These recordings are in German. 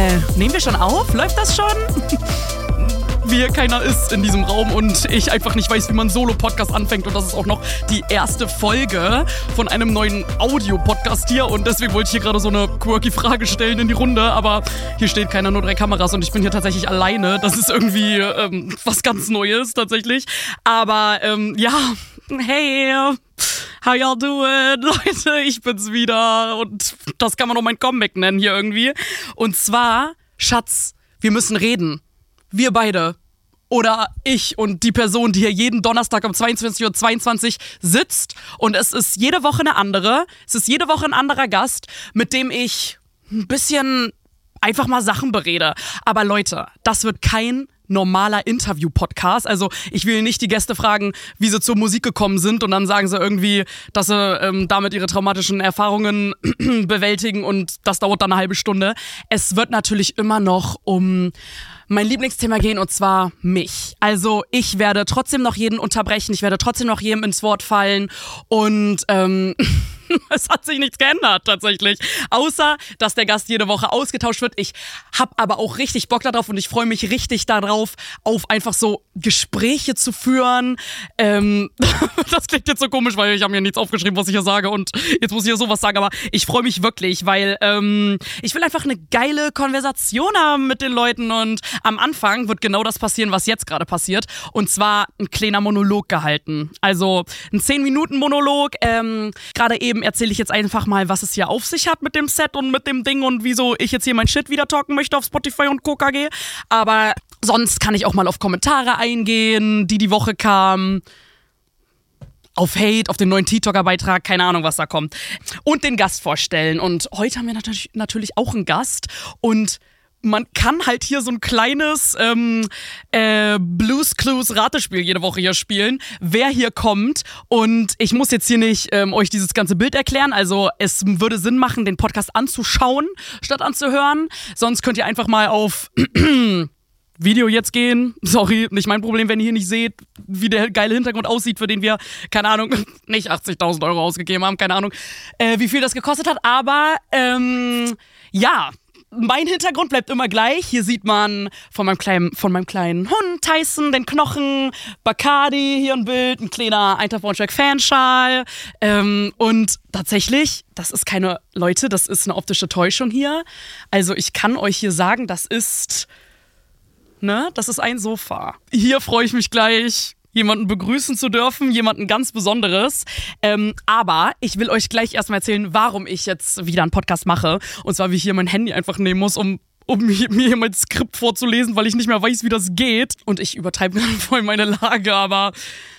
Nehmen wir schon auf? Läuft das schon? Wie hier keiner ist in diesem Raum und ich einfach nicht weiß, wie man Solo-Podcast anfängt. Und das ist auch noch die erste Folge von einem neuen Audio-Podcast hier. Und deswegen wollte ich hier gerade so eine quirky Frage stellen in die Runde. Aber hier steht keiner, nur 3 Kameras und ich bin hier tatsächlich alleine. Das ist irgendwie was ganz Neues tatsächlich. Aber ja, hey, how y'all doing? Leute, ich bin's wieder. Und das kann man auch mein Comeback nennen hier irgendwie. Und zwar, Schatz, wir müssen reden. Wir beide. Oder ich und die Person, die hier jeden Donnerstag um 22:22 Uhr sitzt. Und es ist jede Woche eine andere. Es ist jede Woche ein anderer Gast, mit dem ich ein bisschen einfach mal Sachen berede. Aber Leute, das wird kein normaler Interview-Podcast. Also ich will nicht die Gäste fragen, wie sie zur Musik gekommen sind und dann sagen sie irgendwie, dass sie damit ihre traumatischen Erfahrungen bewältigen und das dauert dann eine halbe Stunde. Es wird natürlich immer noch um mein Lieblingsthema gehen und zwar mich. Also ich werde trotzdem noch jeden unterbrechen, ich werde trotzdem noch jedem ins Wort fallen und es hat sich nichts geändert tatsächlich. Außer, dass der Gast jede Woche ausgetauscht wird. Ich habe aber auch richtig Bock darauf und ich freue mich richtig darauf, auf einfach so Gespräche zu führen. Das klingt jetzt so komisch, weil ich habe mir nichts aufgeschrieben, was ich hier sage und jetzt muss ich ja sowas sagen, aber ich freue mich wirklich, weil ich will einfach eine geile Konversation haben mit den Leuten und am Anfang wird genau das passieren, was jetzt gerade passiert und zwar ein kleiner Monolog gehalten. Also ein 10-Minuten-Monolog, gerade eben erzähle ich jetzt einfach mal, was es hier auf sich hat mit dem Set und mit dem Ding und wieso ich jetzt hier mein Shit wieder talken möchte auf Spotify und KKG. Aber sonst kann ich auch mal auf Kommentare eingehen, die Woche kamen. Auf Hate, auf den neuen TikToker-Beitrag, keine Ahnung, was da kommt. Und den Gast vorstellen. Und heute haben wir natürlich auch einen Gast und man kann halt hier so ein kleines Blues Clues Ratespiel jede Woche hier spielen, wer hier kommt. Und ich muss jetzt hier nicht euch dieses ganze Bild erklären. Also es würde Sinn machen, den Podcast anzuschauen, statt anzuhören. Sonst könnt ihr einfach mal auf Video jetzt gehen. Sorry, nicht mein Problem, wenn ihr hier nicht seht, wie der geile Hintergrund aussieht, für den wir, keine Ahnung, nicht 80.000 Euro ausgegeben haben, keine Ahnung, wie viel das gekostet hat. Aber ja, mein Hintergrund bleibt immer gleich. Hier sieht man von meinem kleinen Hund Tyson den Knochen, Bacardi hier ein Bild, ein kleiner Eintracht Braunschweig Fanschal. Und tatsächlich, das ist keine, Leute, das ist eine optische Täuschung hier. Also ich kann euch hier sagen, das ist ein Sofa. Hier freue ich mich gleich, jemanden begrüßen zu dürfen, jemanden ganz Besonderes. Aber ich will euch gleich erstmal erzählen, warum ich jetzt wieder einen Podcast mache. Und zwar, wie ich hier mein Handy einfach nehmen muss, um mir hier mein Skript vorzulesen, weil ich nicht mehr weiß, wie das geht. Und ich übertreibe gerade voll meine Lage, aber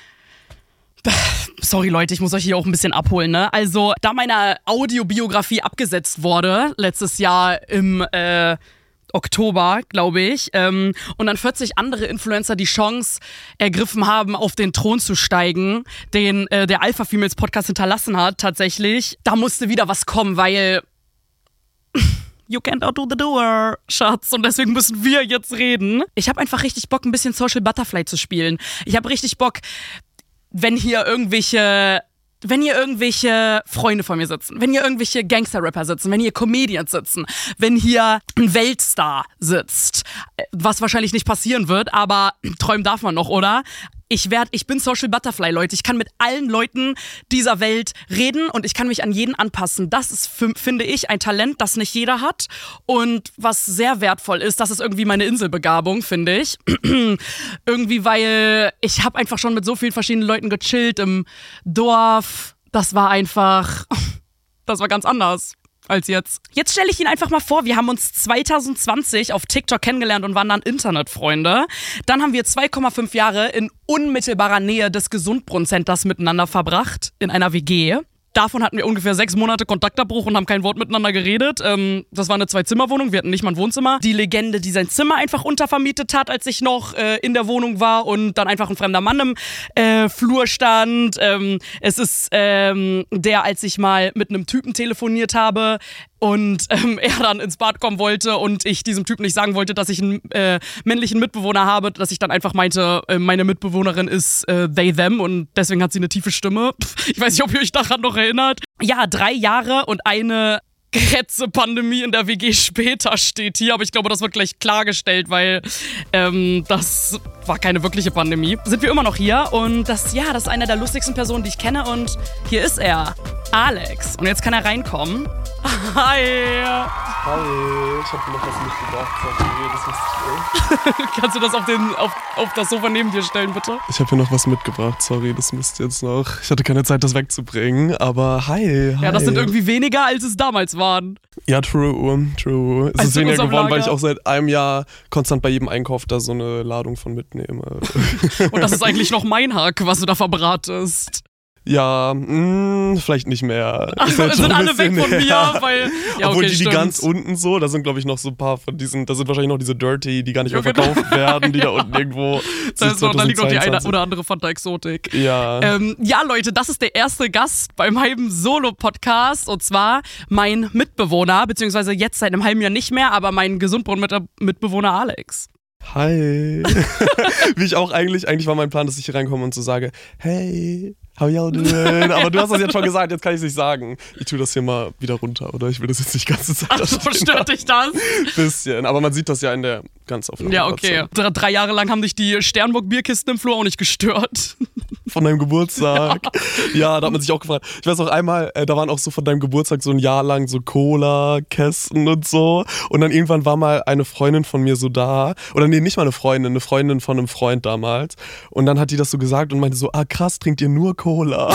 sorry Leute, ich muss euch hier auch ein bisschen abholen, ne? Also, da meine Audiobiografie abgesetzt wurde, letztes Jahr im Oktober, glaube ich, und dann 40 andere Influencer die Chance ergriffen haben, auf den Thron zu steigen, den der Alpha Females Podcast hinterlassen hat, tatsächlich. Da musste wieder was kommen, weil you can't outdo the doer, Schatz. Und deswegen müssen wir jetzt reden. Ich habe einfach richtig Bock, ein bisschen Social Butterfly zu spielen. Ich habe richtig Bock, wenn hier irgendwelche Freunde von mir sitzen, wenn hier irgendwelche Gangster-Rapper sitzen, wenn hier Comedians sitzen, wenn hier ein Weltstar sitzt, was wahrscheinlich nicht passieren wird, aber träumen darf man noch, oder? Ich bin Social Butterfly, Leute. Ich kann mit allen Leuten dieser Welt reden und ich kann mich an jeden anpassen. Das ist, finde ich, ein Talent, das nicht jeder hat und was sehr wertvoll ist. Das ist irgendwie meine Inselbegabung, finde ich. Irgendwie, weil ich habe einfach schon mit so vielen verschiedenen Leuten gechillt im Dorf. Das war ganz anders als jetzt. Jetzt stelle ich ihn einfach mal vor, wir haben uns 2020 auf TikTok kennengelernt und waren dann Internetfreunde. Dann haben wir 2,5 Jahre in unmittelbarer Nähe des Gesundbrunnen-Centers miteinander verbracht, in einer WG. Davon hatten wir ungefähr 6 Monate Kontaktabbruch und haben kein Wort miteinander geredet. Das war eine 2-Zimmer-Wohnung, wir hatten nicht mal ein Wohnzimmer. Die Legende, die sein Zimmer einfach untervermietet hat, als ich noch in der Wohnung war und dann einfach ein fremder Mann im Flur stand. Es ist der, als ich mal mit einem Typen telefoniert habe und er dann ins Bad kommen wollte und ich diesem Typen nicht sagen wollte, dass ich einen männlichen Mitbewohner habe, dass ich dann einfach meinte, meine Mitbewohnerin ist they, them und deswegen hat sie eine tiefe Stimme. Ich weiß nicht, ob ihr euch daran noch erinnert. Ja, 3 Jahre und eine Kretze-Pandemie in der WG später steht hier, aber ich glaube, das wird gleich klargestellt, weil das war keine wirkliche Pandemie. Sind wir immer noch hier und das ist eine der lustigsten Personen, die ich kenne und hier ist er, Alex. Und jetzt kann er reinkommen. Hi. Hi, ich habe dir noch was mitgebracht, sorry, das müsste ich Kannst du das auf das Sofa neben dir stellen, bitte? Ich habe hier noch was mitgebracht, sorry, das müsste jetzt noch. Ich hatte keine Zeit, das wegzubringen, aber hi. Ja, das sind irgendwie weniger, als es damals waren. Ja, true. Es ist weniger geworden, weil ich auch seit einem Jahr konstant bei jedem Einkauf da so eine Ladung von mitnehme. Und das ist eigentlich noch mein Hack, was du da verbratest. Ja, vielleicht nicht mehr. Ach, sind alle weg von mir, weil... Ja, obwohl okay, die ganz unten so, da sind glaube ich noch so ein paar von diesen, da sind wahrscheinlich noch diese Dirty, die gar nicht mehr verkauft werden, die da unten irgendwo... Da liegt noch die eine oder andere Fanta Exotik. Ja. Ja, Leute, das ist der erste Gast beim halben Solo-Podcast und zwar mein Mitbewohner, beziehungsweise jetzt seit einem halben Jahr nicht mehr, aber mein Gesundbrunnen-Mitbewohner Alex. Hi. Wie ich auch eigentlich war mein Plan, dass ich hier reinkomme und so sage, hey, how y'all doing? Aber du hast das jetzt schon gesagt, jetzt kann ich es nicht sagen. Ich tue das hier mal wieder runter, oder? Ich will das jetzt nicht die ganze Zeit. Ach so, stört dich das? Bisschen, aber man sieht das ja in der Ganzaufnahme. Ja, okay. 3 Jahre lang haben dich die Sternburg-Bierkisten im Flur auch nicht gestört. Von deinem Geburtstag. Ja, da hat man sich auch gefragt. Ich weiß auch einmal, da waren auch so von deinem Geburtstag so ein Jahr lang so Cola-Kästen und so. Und dann irgendwann war mal eine Freundin von mir so da. Oder nee, nicht mal eine Freundin von einem Freund damals. Und dann hat die das so gesagt und meinte so, krass, trinkt ihr nur Cola?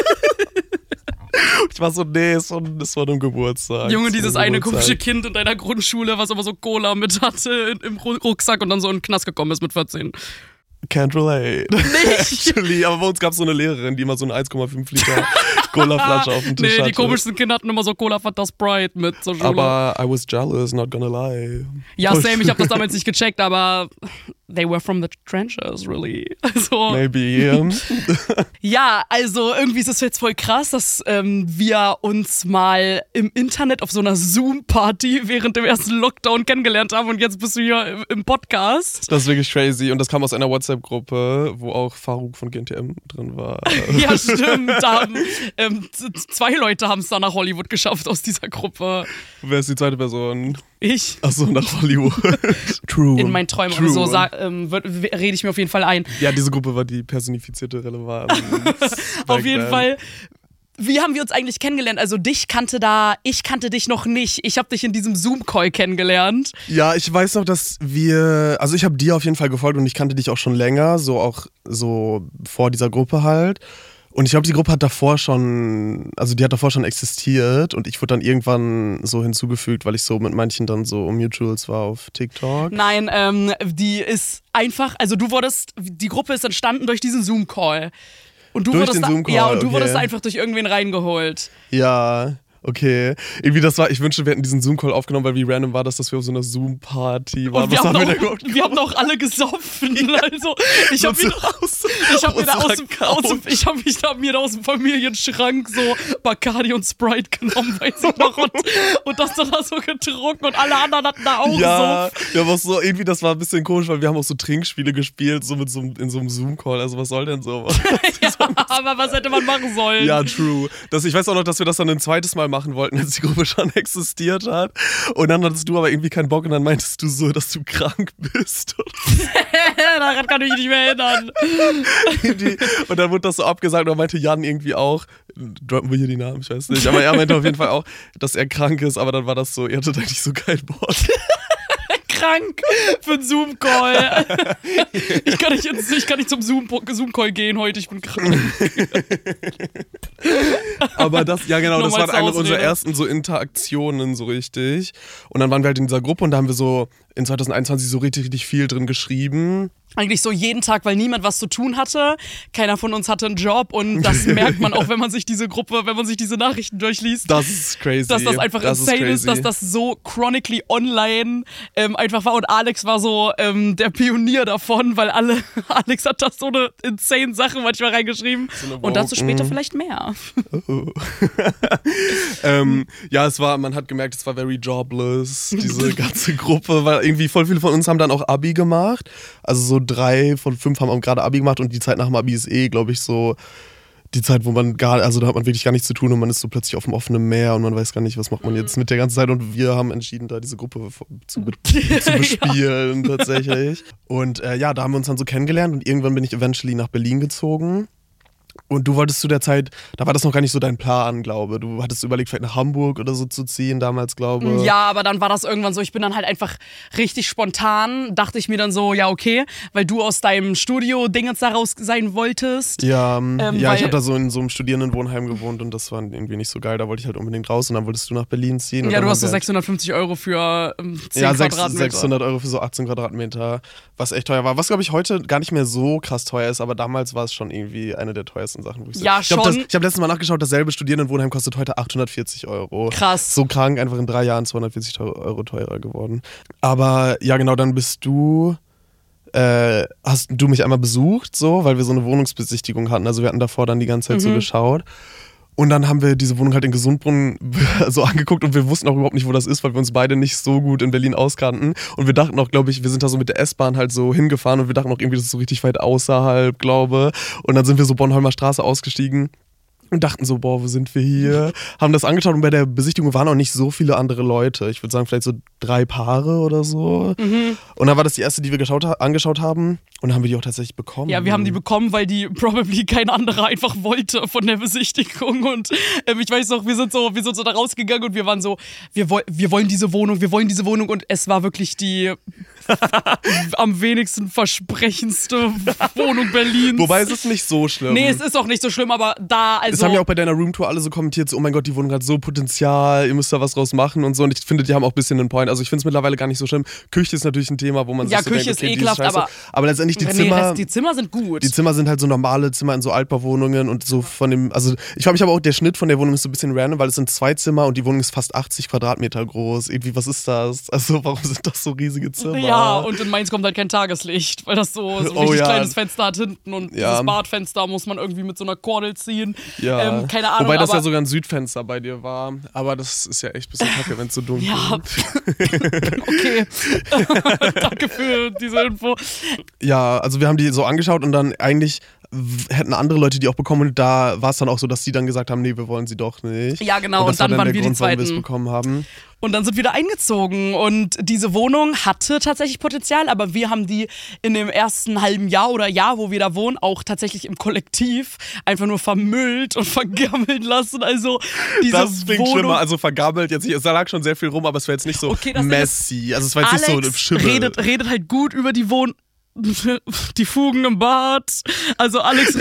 Ich war so, nee, das war dem Geburtstag. Junge, dieses eine komische Kind in deiner Grundschule, was aber so Cola mit hatte im Rucksack und dann so in den Knast gekommen ist mit 14. Can't relate. Nicht? Actually, aber bei uns gab es so eine Lehrerin, die immer so eine 1,5 Liter Cola-Flasche auf dem Tisch hatte. Nee, die komischsten Kinder hatten immer so Cola Fanta Sprite mit zur Schule. Aber I was jealous, not gonna lie. Ja, same, ich hab das damals nicht gecheckt, aber they were from the trenches, really. Also, maybe, yeah. Ja, also irgendwie ist es jetzt voll krass, dass wir uns mal im Internet auf so einer Zoom-Party während dem ersten Lockdown kennengelernt haben und jetzt bist du hier im Podcast. Das ist wirklich crazy und das kam aus einer WhatsApp-Gruppe, wo auch Faruk von GNTM drin war. Ja, stimmt. Da haben, 2 Leute haben es da nach Hollywood geschafft aus dieser Gruppe. Wer ist die zweite Person? Ich. Achso, nach Hollywood. True. In meinen Träumen oder so rede ich mir auf jeden Fall ein. Ja, diese Gruppe war die personifizierte Relevanz. Auf jeden Fall. Wie haben wir uns eigentlich kennengelernt? Also ich kannte dich noch nicht. Ich habe dich in diesem Zoom-Call kennengelernt. Ja, ich weiß noch, dass ich habe dir auf jeden Fall gefolgt und ich kannte dich auch schon länger, so auch so vor dieser Gruppe halt. Und ich glaube, die Gruppe hat davor schon existiert und ich wurde dann irgendwann so hinzugefügt, weil ich so mit manchen dann so Mutuals war auf TikTok. Nein, die ist einfach, also die Gruppe ist entstanden durch diesen Zoom-Call. Und du wurdest einfach durch irgendwen reingeholt. Ja. Okay, irgendwie ich wünschte, wir hätten diesen Zoom-Call aufgenommen, weil wie random war das, dass wir auf so einer Zoom-Party waren. Und wir haben auch alle gesoffen, also ich habe mir da aus dem Familienschrank so Bacardi und Sprite genommen, weiß ich noch, und das dann da so getrunken und alle anderen hatten da auch ja, so. Ja, was so, irgendwie, das war ein bisschen komisch, weil wir haben auch so Trinkspiele gespielt, so in so einem Zoom-Call, also was soll denn so? Ja, aber was hätte man machen sollen? Ja, true. Ich weiß auch noch, dass wir das dann ein zweites Mal machen wollten, als die Gruppe schon existiert hat. Und dann hattest du aber irgendwie keinen Bock und dann meintest du so, dass du krank bist. Daran kann ich mich nicht mehr erinnern. Und dann wurde das so abgesagt und dann meinte Jan irgendwie auch, droppen wir hier die Namen, ich weiß nicht, aber er meinte auf jeden Fall auch, dass er krank ist, aber dann war das so, ihr hattet eigentlich so keinen Bock. Krank für einen Zoom-Call. Ich kann nicht zum Zoom-Call gehen heute, ich bin krank. Aber das war eine unserer ersten so Interaktionen so richtig. Und dann waren wir halt in dieser Gruppe und da haben wir so in 2021 so richtig viel drin geschrieben. Eigentlich so jeden Tag, weil niemand was zu tun hatte. Keiner von uns hatte einen Job und das merkt man auch, wenn man sich diese Nachrichten durchliest. Das ist crazy. Dass das einfach insane ist, dass das so chronically online einfach war. Und Alex war so der Pionier davon, weil Alex hat das so eine insane Sache manchmal reingeschrieben. So und dazu später vielleicht mehr. Oh. Ja, man hat gemerkt, es war very jobless, diese ganze Gruppe, weil irgendwie voll viele von uns haben dann auch Abi gemacht. Also so 3 von 5 haben gerade Abi gemacht und die Zeit nach dem Abi ist glaube ich, so die Zeit, wo man also da hat man wirklich gar nichts zu tun und man ist so plötzlich auf dem offenen Meer und man weiß gar nicht, was macht man jetzt mit der ganzen Zeit. Und wir haben entschieden, da diese Gruppe zu bespielen tatsächlich. Und ja, da haben wir uns dann so kennengelernt und irgendwann bin ich eventually nach Berlin gezogen. Und du wolltest zu der Zeit, da war das noch gar nicht so dein Plan, glaube ich. Du hattest überlegt, vielleicht nach Hamburg oder so zu ziehen damals, glaube ich. Ja, aber dann war das irgendwann so, ich bin dann halt einfach richtig spontan, dachte ich mir dann so, ja okay, weil du aus deinem Studio-Dingens da raus sein wolltest. Ja, ich habe da so in so einem Studierendenwohnheim gewohnt und das war irgendwie nicht so geil. Da wollte ich halt unbedingt raus und dann wolltest du nach Berlin ziehen. Ja, du hast so 650 € für 10 Quadratmeter. 600 € für so 18 Quadratmeter, was echt teuer war. Was, glaube ich, heute gar nicht mehr so krass teuer ist, aber damals war es schon irgendwie eine der teuersten Sachen. Ich habe letztens mal nachgeschaut, dasselbe Studierendenwohnheim kostet heute 840 €. Krass. So krank, einfach in 3 Jahren 240 € teurer geworden. Aber ja, genau, dann hast du mich einmal besucht, so, weil wir so eine Wohnungsbesichtigung hatten. Also wir hatten davor dann die ganze Zeit so geschaut. Und dann haben wir diese Wohnung halt in Gesundbrunnen so angeguckt und wir wussten auch überhaupt nicht, wo das ist, weil wir uns beide nicht so gut in Berlin auskannten. Und wir dachten auch, glaube ich, wir sind da so mit der S-Bahn halt so hingefahren und wir dachten auch irgendwie, das ist so richtig weit außerhalb, glaube. Und dann sind wir so Bornholmer Straße ausgestiegen und dachten so, boah, wo sind wir hier? Haben das angeschaut und bei der Besichtigung waren auch nicht so viele andere Leute. Ich würde sagen, vielleicht so 3 Paare oder so. Und dann war das die erste, die wir angeschaut haben. Und dann haben wir die auch tatsächlich bekommen. Ja, wir haben die bekommen, weil die probably kein anderer einfach wollte von der Besichtigung. Und ich weiß noch, wir sind so da rausgegangen und wir waren so, wir wollen diese Wohnung. Und es war wirklich die am wenigsten versprechendste Wohnung Berlins. Wobei es ist nicht so schlimm. Nee, es ist auch nicht so schlimm, aber da, also... Es haben ja auch bei deiner Roomtour alle so kommentiert, so, oh mein Gott, die Wohnung hat so Potenzial, ihr müsst da was draus machen und so. Und ich finde, die haben auch ein bisschen einen Point. Also ich finde es mittlerweile gar nicht so schlimm. Küche ist natürlich ein Thema, wo man sich so Küche denkt, okay, ist ekelhaft, aber letztendlich die Zimmer sind gut. Die Zimmer sind halt so normale Zimmer in so Altbauwohnungen und so von dem, also ich frage mich aber auch, der Schnitt von der Wohnung ist so ein bisschen random, weil es sind 2 Zimmer und die Wohnung ist fast 80 Quadratmeter groß. Irgendwie, was ist das? Also warum sind das so riesige Zimmer? Ja, und in Mainz kommt halt kein Tageslicht, weil das so ein richtig kleines Fenster hat hinten und dieses Badfenster muss man irgendwie mit so einer Kordel ziehen. Ja. Keine Ahnung. Wobei das ja sogar ein Südfenster bei dir war, aber das ist ja echt ein bisschen kacke, wenn es so dunkel ist. Okay. Danke für diese Info. Ja, also wir haben die so angeschaut und dann eigentlich hätten andere Leute die auch bekommen und da war es dann auch so, dass die dann gesagt haben, nee, wir wollen sie doch nicht. Ja, genau, und dann waren wir die Zweiten. Warum wir es bekommen haben. Und dann sind wir da eingezogen und diese Wohnung hatte tatsächlich Potenzial, aber wir haben die in dem ersten halben Jahr oder Jahr, wo wir da wohnen, auch tatsächlich im Kollektiv einfach nur vermüllt und vergammelt lassen. Also diese das klingt Wohnung, schlimmer, also vergammelt jetzt nicht, es lag schon sehr viel rum, aber es war jetzt nicht so messy. Also es war jetzt Alex nicht so Schimmel. redet halt gut über die Wohnung. Die Fugen im Bad. Also Alex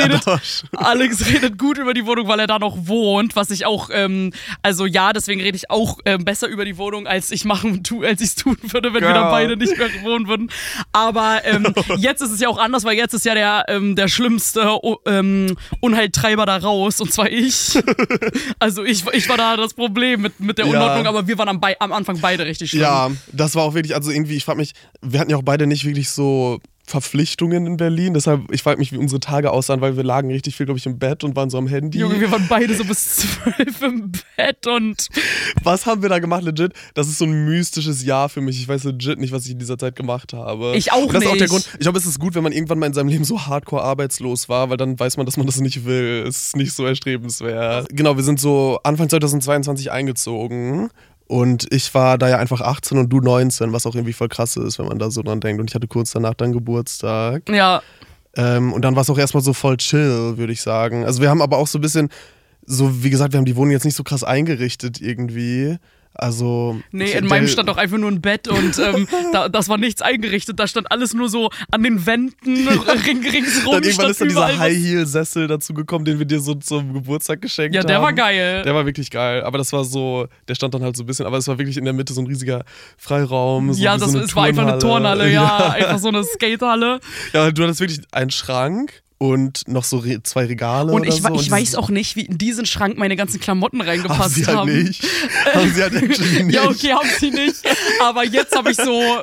redet gut über die Wohnung, weil er da noch wohnt, was ich auch, deswegen rede ich auch besser über die Wohnung, als ich es tun würde, wenn wir da beide nicht mehr wohnen würden. Aber jetzt ist es ja auch anders, weil jetzt ist ja der schlimmste Unheiltreiber da raus, und zwar ich. Also ich war da das Problem mit der Unordnung, aber wir waren am Anfang beide richtig schlimm. Ja, das war auch wirklich, also irgendwie, ich frage mich, wir hatten ja auch beide nicht wirklich so Verpflichtungen in Berlin, deshalb, ich frage mich, wie unsere Tage aussahen, weil wir lagen richtig viel, glaube ich, im Bett und waren so am Handy. Junge, wir waren beide so bis 12 im Bett und... Was haben wir da gemacht, legit? Das ist so ein mystisches Jahr für mich. Ich weiß legit nicht, was ich in dieser Zeit gemacht habe. Ich auch nicht. Das ist auch der Grund. Ich glaube, es ist gut, wenn man irgendwann mal in seinem Leben so hardcore arbeitslos war, weil dann weiß man, dass man das nicht will. Es ist nicht so erstrebenswert. Genau, wir sind so Anfang 2022 eingezogen. Und ich war da ja einfach 18 und du 19, was auch irgendwie voll krass ist, wenn man da so dran denkt. Und ich hatte kurz danach dann Geburtstag. Ja. Und dann war es auch erstmal so voll chill, würde ich sagen. Also wir haben aber auch so ein bisschen, so wie gesagt, wir haben die Wohnung jetzt nicht so krass eingerichtet irgendwie. Also... Nee, in meinem stand auch einfach nur ein Bett und das war nichts eingerichtet. Da stand alles nur so an den Wänden ringsrum. Dann irgendwann ist dann dieser High-Heel-Sessel dazu gekommen, den wir dir so zum Geburtstag geschenkt haben. Ja, der war geil. Der war wirklich geil. Aber das war so, der stand dann halt so ein bisschen, aber es war wirklich in der Mitte so ein riesiger Freiraum. So ja, es war einfach eine Turnhalle, ja. Einfach so eine Skatehalle. Ja, du hattest wirklich einen Schrank. Und noch so 2 Regale und oder so. Und ich weiß auch nicht, wie in diesen Schrank meine ganzen Klamotten reingepasst haben. Haben sie halt actually nicht. Ja, okay, haben sie nicht. Aber jetzt habe ich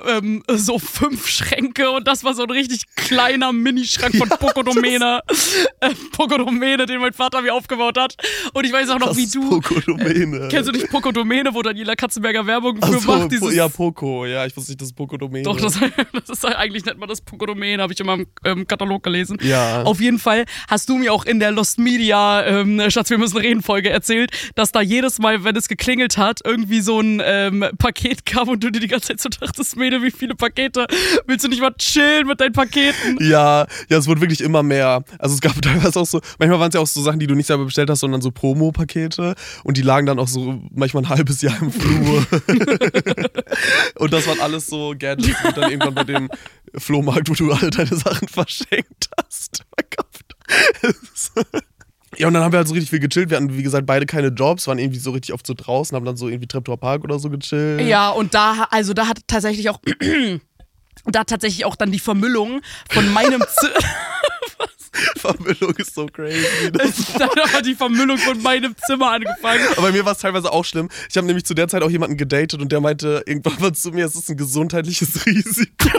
so 5 Schränke und das war so ein richtig kleiner Minischrank von Pocodomene. Pocodomene, den mein Vater mir aufgebaut hat. Und ich weiß auch noch, wie du... Pocodomene. Kennst du nicht Pocodomene, wo Daniela Katzenberger Werbung für macht? Ja, Poco. Ja, ich wusste nicht, das ist Pocodomene. Doch, das ist eigentlich, nennt man das Pocodomene, habe ich immer im Katalog gelesen. Ja. Auf jeden Fall hast du mir auch in der Lost Media Schatz, wir müssen reden Folge erzählt, dass da jedes Mal, wenn es geklingelt hat, irgendwie so ein Paket kam und du dir die ganze Zeit so dachtest, Mädel, wie viele Pakete? Willst du nicht mal chillen mit deinen Paketen? Ja, es wurde wirklich immer mehr. Also es gab teilweise auch so, manchmal waren es ja auch so Sachen, die du nicht selber bestellt hast, sondern so Promo-Pakete und die lagen dann auch so manchmal ein halbes Jahr im Flur. Und das waren alles so Gadgets, die dann irgendwann bei dem Flohmarkt, wo du alle deine Sachen verschenkt hast, verkauft. Ja, und dann haben wir halt so richtig viel gechillt. Wir hatten, wie gesagt, beide keine Jobs, waren irgendwie so richtig oft so draußen, haben dann so irgendwie Treptower Park oder so gechillt. Ja, und da hat tatsächlich auch dann die Vermüllung von meinem Vermüllung ist so crazy. Dann hat die Vermüllung von meinem Zimmer angefangen. Aber bei mir war es teilweise auch schlimm. Ich habe nämlich zu der Zeit auch jemanden gedatet und der meinte irgendwann mal zu mir, es ist ein gesundheitliches Risiko.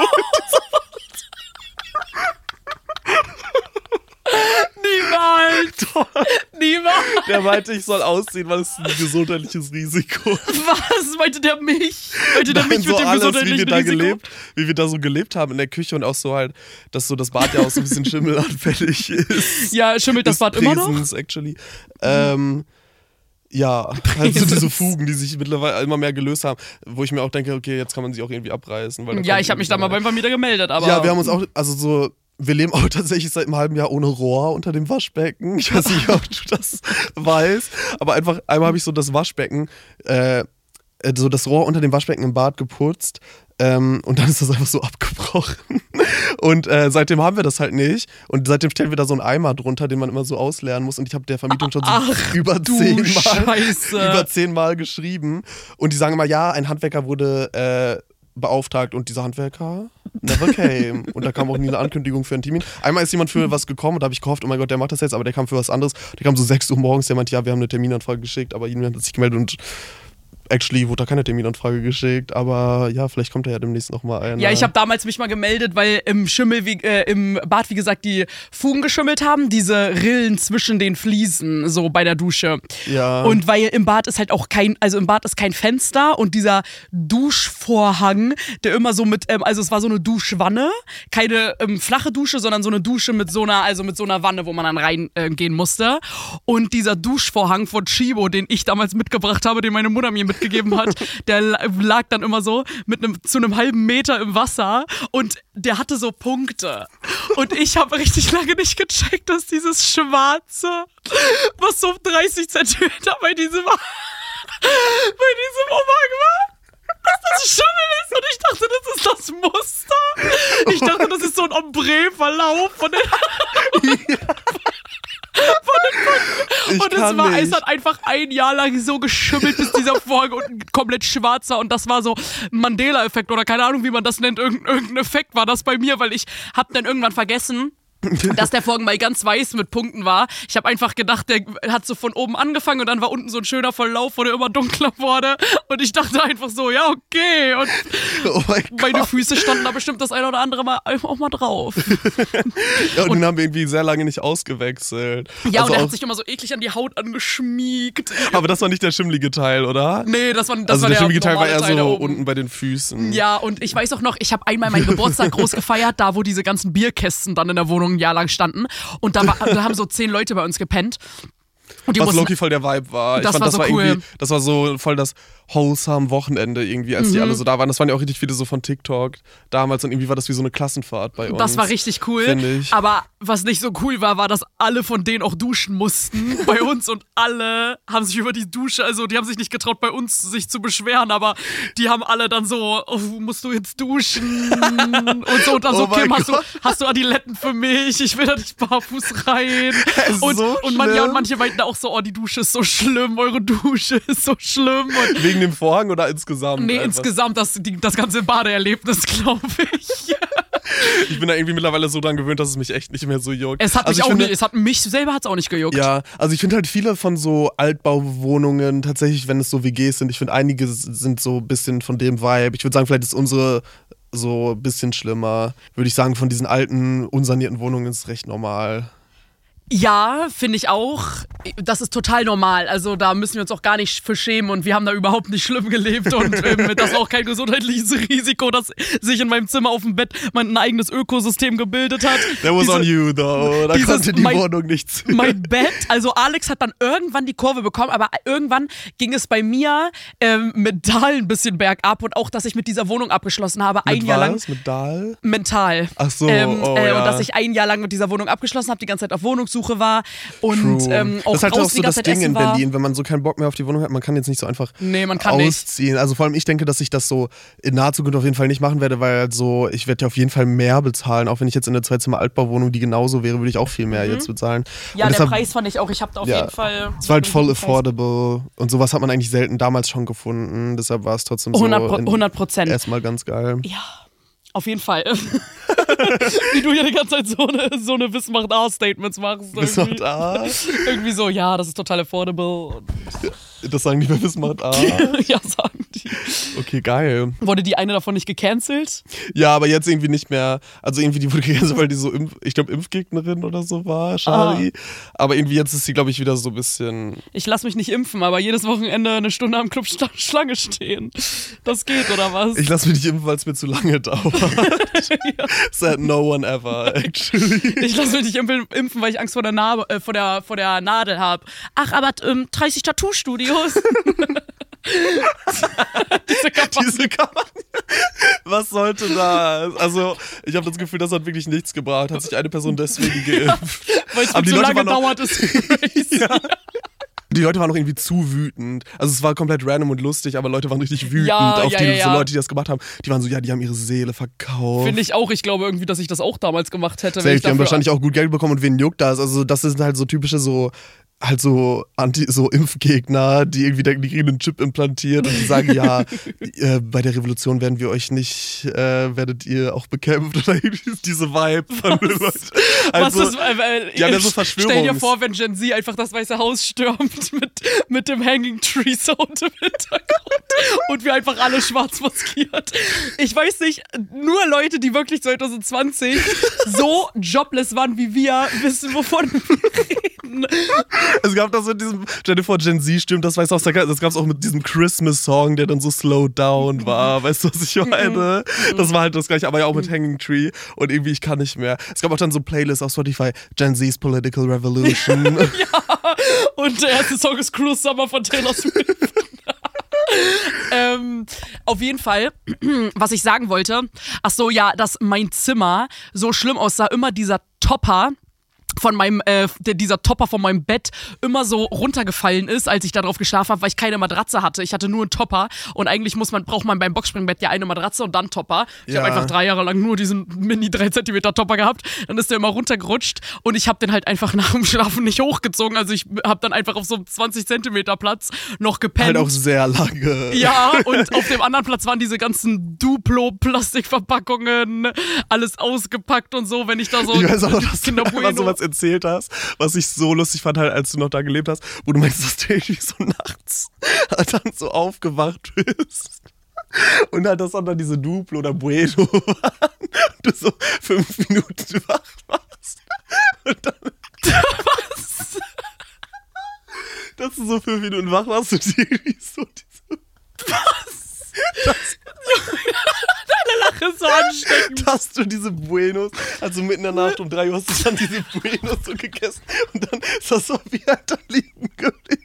Niemals! Der meinte, ich soll ausziehen, weil es ein gesundheitliches Risiko. Was? Meinte der mich? Meinte der mich so mit dem alles, gesundheitlichen Risiko? Wie wir da so gelebt haben in der Küche und auch so halt, dass so das Bad ja auch so ein bisschen schimmelanfällig ist. Ja, schimmelt das Bad immer noch? Actually. Ja, halt so diese Fugen, die sich mittlerweile immer mehr gelöst haben, wo ich mir auch denke, okay, jetzt kann man sie auch irgendwie abreißen. Weil ja, ich habe mich da mal beim Vermieter gemeldet, aber... Ja, wir haben uns auch, also so... Wir leben auch tatsächlich seit einem halben Jahr ohne Rohr unter dem Waschbecken. Ich weiß nicht, ob du das weißt. Aber einmal habe ich so das Waschbecken, so das Rohr unter dem Waschbecken im Bad geputzt. Und dann ist das einfach so abgebrochen. Und seitdem haben wir das halt nicht. Und seitdem stellen wir da so einen Eimer drunter, den man immer so ausleeren muss. Und ich habe der Vermietung schon so über 10 Mal geschrieben. Und die sagen immer, ja, ein Handwerker wurde beauftragt und dieser Handwerker never came. Und da kam auch nie eine Ankündigung für einen Termin. Einmal ist jemand für was gekommen und da habe ich gehofft, oh mein Gott, der macht das jetzt, aber der kam für was anderes. Der kam so 6 Uhr morgens, der meinte, ja, wir haben eine Terminanfrage geschickt, aber jemand hat sich gemeldet und actually wurde da keine Terminanfrage geschickt, aber ja, vielleicht kommt er ja demnächst nochmal ein. Ja, ich habe damals mich mal gemeldet, weil im Bad, wie gesagt, die Fugen geschimmelt haben, diese Rillen zwischen den Fliesen, so bei der Dusche. Ja. Und weil im Bad ist halt auch kein Fenster und dieser Duschvorhang, der immer so mit, also es war so eine Duschwanne, keine flache Dusche, sondern so eine Dusche mit so einer Wanne, wo man dann reingehen musste. Und dieser Duschvorhang von Chibo, den ich damals mitgebracht habe, den meine Mutter mir mitgegeben hat, der lag dann immer so zu einem halben Meter im Wasser und der hatte so Punkte. Und ich habe richtig lange nicht gecheckt, dass dieses Schwarze, was so 30 Zentimeter bei diesem Umhang war, dass das Schimmel ist. Und ich dachte, das ist das Muster. Ich dachte, das ist so ein Ombre-Verlauf von den Und es hat einfach ein Jahr lang so geschimmelt, bis dieser Vorhang unten komplett schwarz war. Und das war so ein Mandela-Effekt oder keine Ahnung, wie man das nennt. Irgendein Effekt war das bei mir, weil ich habe dann irgendwann vergessen, dass der Vorhang mal ganz weiß mit Punkten war. Ich habe einfach gedacht, der hat so von oben angefangen und dann war unten so ein schöner Verlauf, wo der immer dunkler wurde. Und ich dachte einfach so, ja, okay. Und meine Füße standen da bestimmt das eine oder andere Mal auch mal drauf. Ja, und den haben wir irgendwie sehr lange nicht ausgewechselt. Ja, also und er hat sich immer so eklig an die Haut angeschmiegt. Aber das war nicht der schimmlige Teil, oder? Nee, das war der schimmlige Teil war eher Teil so unten bei den Füßen. Ja, und ich weiß auch noch, ich habe einmal meinen Geburtstag groß gefeiert, da wo diese ganzen Bierkästen dann in der Wohnung ein Jahr lang standen. Und da haben so 10 Leute bei uns gepennt. Und was Loki voll der Vibe war. Das war cool. Irgendwie, das war so voll das wholesome Wochenende irgendwie, als die alle so da waren. Das waren ja auch richtig viele so von TikTok damals und irgendwie war das wie so eine Klassenfahrt bei uns. Das war richtig cool. Finde ich. Aber was nicht so cool war, dass alle von denen auch duschen mussten bei uns und alle haben sich über die Dusche, also die haben sich nicht getraut, bei uns sich zu beschweren, aber die haben alle dann so, oh, musst du jetzt duschen? Und so, und dann so, Kim, hast du Adiletten für mich? Ich will da nicht barfuß rein. Und manche meinten auch so, oh, die Dusche ist so schlimm, eure Dusche ist so schlimm. Und wegen dem Vorhang oder insgesamt? Nee, einfach? Insgesamt das ganze Badeerlebnis, glaube ich. Ich bin da irgendwie mittlerweile so dran gewöhnt, dass es mich echt nicht mehr so juckt. Mich selber hat es auch nicht gejuckt. Ja, also ich finde halt viele von so Altbauwohnungen tatsächlich, wenn es so WGs sind, ich finde einige sind so ein bisschen von dem Vibe. Ich würde sagen, vielleicht ist unsere so ein bisschen schlimmer. Würde ich sagen, von diesen alten, unsanierten Wohnungen ist es recht normal. Ja, finde ich auch. Das ist total normal. Also da müssen wir uns auch gar nicht für schämen und wir haben da überhaupt nicht schlimm gelebt und das war auch kein gesundheitliches Risiko, dass sich in meinem Zimmer auf dem Bett mein eigenes Ökosystem gebildet hat. That was on you, though. Da konnte die Wohnung nichts. Mein Bett, also Alex hat dann irgendwann die Kurve bekommen, aber irgendwann ging es bei mir mental ein bisschen bergab und auch, dass ich mit dieser Wohnung abgeschlossen habe. Mit ein Jahr lang. Mental? Mental. Ach so, ja. Und dass ich ein Jahr lang mit dieser Wohnung abgeschlossen habe, die ganze Zeit auf Wohnungssuche war und auch das ist halt auch so das Ding in war. Berlin, wenn man so keinen Bock mehr auf die Wohnung hat, man kann jetzt nicht so einfach man kann ausziehen. Also vor allem ich denke, dass ich das so in naher Zukunft auf jeden Fall nicht machen werde, weil halt so, ich werde ja auf jeden Fall mehr bezahlen, auch wenn ich jetzt in einer 2-Zimmer-Altbauwohnung, die genauso wäre, würde ich auch viel mehr jetzt bezahlen. Ja, und der deshalb, Preis fand ich auch, ich habe da auf jeden Fall... Es war halt voll affordable und sowas hat man eigentlich selten damals schon gefunden, deshalb war es trotzdem so 100%. Erstmal ganz geil. Ja, auf jeden Fall. Wie du hier die ganze Zeit so eine Wismach-A-Statements machst. Wismach-A? Irgendwie so, ja, das ist total affordable. Das sagen die bei Wismach-A? Ja, sagen die. Okay, geil. Wurde die eine davon nicht gecancelt? Ja, aber jetzt irgendwie nicht mehr. Also irgendwie die wurde gecancelt, weil die so, ich glaube, Impfgegnerin oder so war, Shari. Aber irgendwie jetzt ist sie, glaube ich, wieder so ein bisschen... Ich lasse mich nicht impfen, aber jedes Wochenende eine Stunde am Club Schlange stehen. Das geht, oder was? Ich lasse mich nicht impfen, weil es mir zu lange dauert. Ja. Said no one ever, actually. Ich lasse mich nicht impfen, weil ich Angst vor der Nadel habe. Ach, aber 30 Tattoo-Studios. Diese Kampagne. Was sollte das? Also, ich habe das Gefühl, das hat wirklich nichts gebracht. Hat sich eine Person deswegen geimpft. Weil es zu lange dauert, ist crazy. Ja. Die Leute waren auch irgendwie zu wütend. Also es war komplett random und lustig, aber Leute waren richtig wütend auf die so Leute, die das gemacht haben. Die waren so, ja, die haben ihre Seele verkauft. Finde ich auch. Ich glaube irgendwie, dass ich das auch damals gemacht hätte. Die haben wahrscheinlich auch gut Geld bekommen und wen juckt das? Also das sind halt so typische so Impfgegner, die irgendwie denken, die kriegen einen Chip implantiert und die sagen, ja, bei der Revolution werden wir euch nicht, werdet ihr auch bekämpft oder diese Vibe von den Leuten. Also, die haben ja so Stell dir vor, wenn Gen Z einfach das Weiße Haus stürmt mit dem Hanging Tree Sound im Hintergrund und wir einfach alle schwarz maskiert. Ich weiß nicht, nur Leute, die wirklich 2020 so jobless waren wie wir, wissen, wovon wir reden. Es gab das mit diesem, stell dir vor, Gen Z stimmt, das gab es auch mit diesem Christmas-Song, der dann so slow down war, weißt du, was ich meine? Das war halt das gleiche, aber ja auch mit Hanging Tree und irgendwie, ich kann nicht mehr. Es gab auch dann so Playlists auf Spotify, Gen Z's Political Revolution. Ja, und der erste Song ist Cruel Summer von Taylor Swift. Auf jeden Fall, was ich sagen wollte, ach so, ja, dass mein Zimmer so schlimm aussah, immer dieser Topper von meinem, dieser Topper von meinem Bett immer so runtergefallen ist, als ich da drauf geschlafen habe, weil ich keine Matratze hatte. Ich hatte nur einen Topper und eigentlich braucht man beim Boxspringbett ja eine Matratze und dann Topper. Ich habe einfach 3 Jahre lang nur diesen Mini 3 cm Topper gehabt. Dann ist der immer runtergerutscht und ich habe den halt einfach nach dem Schlafen nicht hochgezogen. Also ich habe dann einfach auf so einem 20 cm Platz noch gepennt. Halt auch sehr lange. Ja, und auf dem anderen Platz waren diese ganzen Duplo-Plastikverpackungen, alles ausgepackt und so, wenn ich da so... Ich weiß auch, dass du immer sowas erzählt hast, was ich so lustig fand, halt, als du noch da gelebt hast, wo du meinst, dass du irgendwie so nachts dann so aufgewacht bist und halt das dann diese Duplo oder Bueno waren und du so 5 Minuten wach warst und dann... Was? Dass du so 5 Minuten wach warst und irgendwie so diese... Was? Deine Lache ist so ansteckend. Dass du diese Buenos, also mitten in der Nacht um 3 Uhr hast du dann diese Buenos so gegessen und dann ist das so wie halt da liegen geblieben.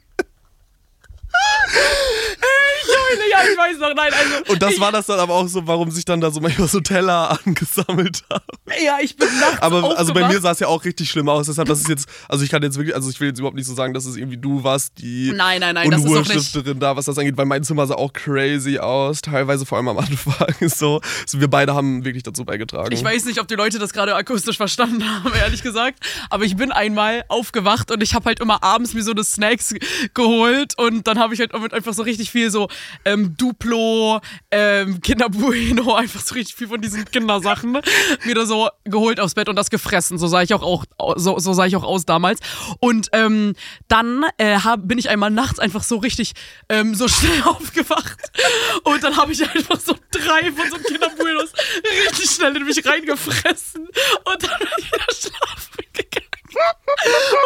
Ja, ich weiß noch, nein, also... Und das war das dann aber auch so, warum sich dann da so manchmal so Teller angesammelt haben. Ja, ich bin nachts aber also bei mir sah es ja auch richtig schlimm aus, deshalb, das ist jetzt, also ich kann jetzt wirklich, also ich will jetzt überhaupt nicht so sagen, dass es irgendwie du warst, die nein, das ist auch nicht da, was das angeht, weil mein Zimmer sah auch crazy aus, teilweise vor allem am Anfang, so wir beide haben wirklich dazu beigetragen. Ich weiß nicht, ob die Leute das gerade akustisch verstanden haben, ehrlich gesagt, aber ich bin einmal aufgewacht und ich habe halt immer abends mir so eine Snacks geholt und dann habe ich halt einfach so richtig viel so Duplo, Kinder Bueno, einfach so richtig viel von diesen Kindersachen mir da so geholt aufs Bett und das gefressen. So sah ich auch aus damals. Und dann bin ich einmal nachts einfach so richtig so schnell aufgewacht und dann habe ich einfach so 3 von so Kinder Buenos richtig schnell in mich reingefressen und dann bin ich wieder schlafen gegangen.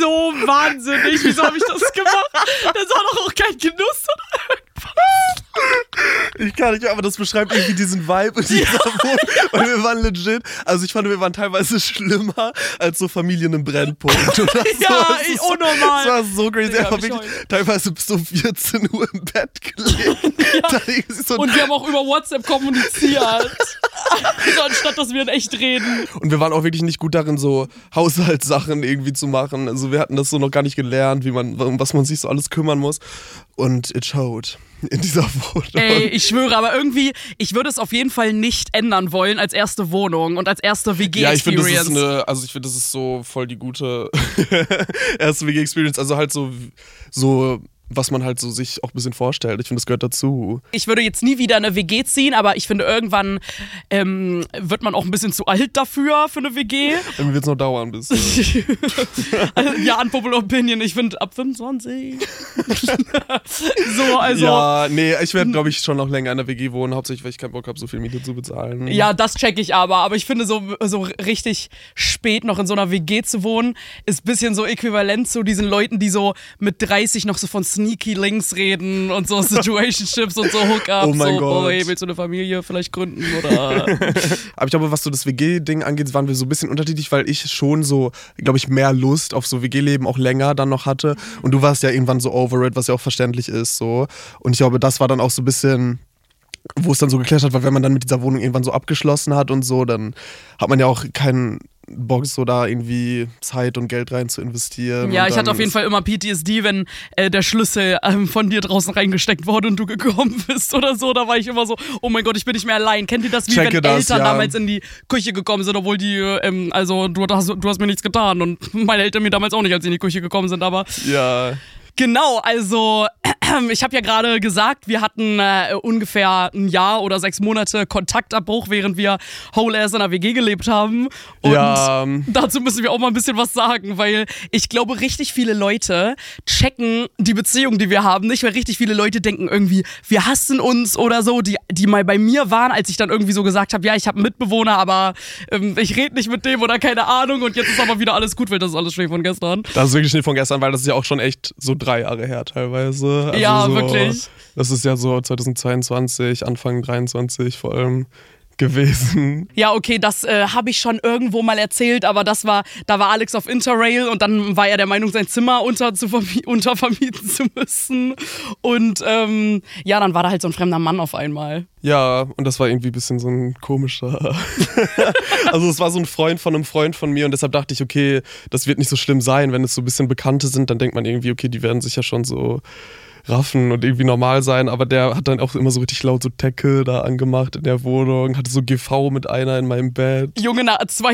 so wahnsinnig. Wieso habe ich das gemacht? Das war doch auch kein Genuss oder irgendwas. Ich kann nicht mehr, aber das beschreibt irgendwie diesen Vibe in dieser Wohnung. Und wir waren legit, also ich fand, wir waren teilweise schlimmer als so Familien im Brennpunkt oder so. Ja, unnormal. Das war so crazy. Ja, Einfach wirklich teilweise bis so 14 Uhr im Bett gelegen. Ja. Und wir haben auch über WhatsApp kommuniziert. So, anstatt dass wir in echt reden. Und wir waren auch wirklich nicht gut darin, so Haushaltssachen irgendwie zu machen. Also wir hatten das so noch gar nicht gelernt, um was man sich so alles kümmern muss. Und it showed in dieser Wohnung. Ey, ich schwöre, aber irgendwie, ich würde es auf jeden Fall nicht ändern wollen als erste Wohnung und als erste WG-Experience. Ja, ich finde, das ist so voll die gute erste WG-Experience. Also halt so was man halt so sich auch ein bisschen vorstellt. Ich finde, das gehört dazu. Ich würde jetzt nie wieder eine WG ziehen, aber ich finde, irgendwann wird man auch ein bisschen zu alt dafür für eine WG. Irgendwie wird es noch dauern ein bisschen. Ja, unpopular opinion. Ich finde, ab 25. So, also. Ja, nee, ich werde, glaube ich, schon noch länger in der WG wohnen, hauptsächlich, weil ich keinen Bock habe, so viel Miete zu bezahlen. Ja, das check ich aber ich finde, so richtig spät noch in so einer WG zu wohnen, ist ein bisschen so äquivalent zu diesen Leuten, die so mit 30 noch so von Sneaky Links reden und so Situationships und so Hookups. Oh mein Gott. Boy, willst du eine Familie vielleicht gründen oder? Aber ich glaube, was so das WG-Ding angeht, waren wir so ein bisschen unterschiedlich, weil ich schon so, glaube ich, mehr Lust auf so WG-Leben auch länger dann noch hatte. Und du warst ja irgendwann so over it, was ja auch verständlich ist. So. Und ich glaube, das war dann auch so ein bisschen, wo es dann so geklärt hat, weil wenn man dann mit dieser Wohnung irgendwann so abgeschlossen hat und so, dann hat man ja auch keinen Bock, so da irgendwie Zeit und Geld rein zu investieren. Ja, ich hatte auf jeden Fall immer PTSD, wenn der Schlüssel von dir draußen reingesteckt wurde und du gekommen bist oder so. Da war ich immer so, oh mein Gott, ich bin nicht mehr allein. Kennt ihr das, wie wenn Eltern damals in die Küche gekommen sind, obwohl die, also du hast mir nichts getan und meine Eltern mir damals auch nicht, als sie in die Küche gekommen sind, aber... Ja... Genau, also ich habe ja gerade gesagt, wir hatten ungefähr ein Jahr oder 6 Monate Kontaktabbruch, während wir whole ass in einer WG gelebt haben. Und dazu müssen wir auch mal ein bisschen was sagen, weil ich glaube, richtig viele Leute checken die Beziehung, die wir haben, nicht, weil richtig viele Leute denken irgendwie, wir hassen uns oder so, die mal bei mir waren, als ich dann irgendwie so gesagt habe, ja, ich habe einen Mitbewohner, aber ich rede nicht mit dem oder keine Ahnung und jetzt ist aber wieder alles gut, weil das ist alles Schnee von gestern. Das ist wirklich Schnee von gestern, weil das ist ja auch schon echt so 3 Jahre her teilweise. Also ja, so, wirklich. Das ist ja so 2022, Anfang 23 vor allem gewesen. Ja, okay, das habe ich schon irgendwo mal erzählt, aber da war Alex auf Interrail und dann war er der Meinung, sein Zimmer untervermieten zu müssen. Und ja, dann war da halt so ein fremder Mann auf einmal. Ja, und das war irgendwie ein bisschen so ein komischer... Also es war so ein Freund von einem Freund von mir und deshalb dachte ich, okay, das wird nicht so schlimm sein. Wenn es so ein bisschen Bekannte sind, dann denkt man irgendwie, okay, die werden sich ja schon so raffen und irgendwie normal sein, aber der hat dann auch immer so richtig laut so Decke da angemacht in der Wohnung, hatte so GV mit einer in meinem Bett. Junge,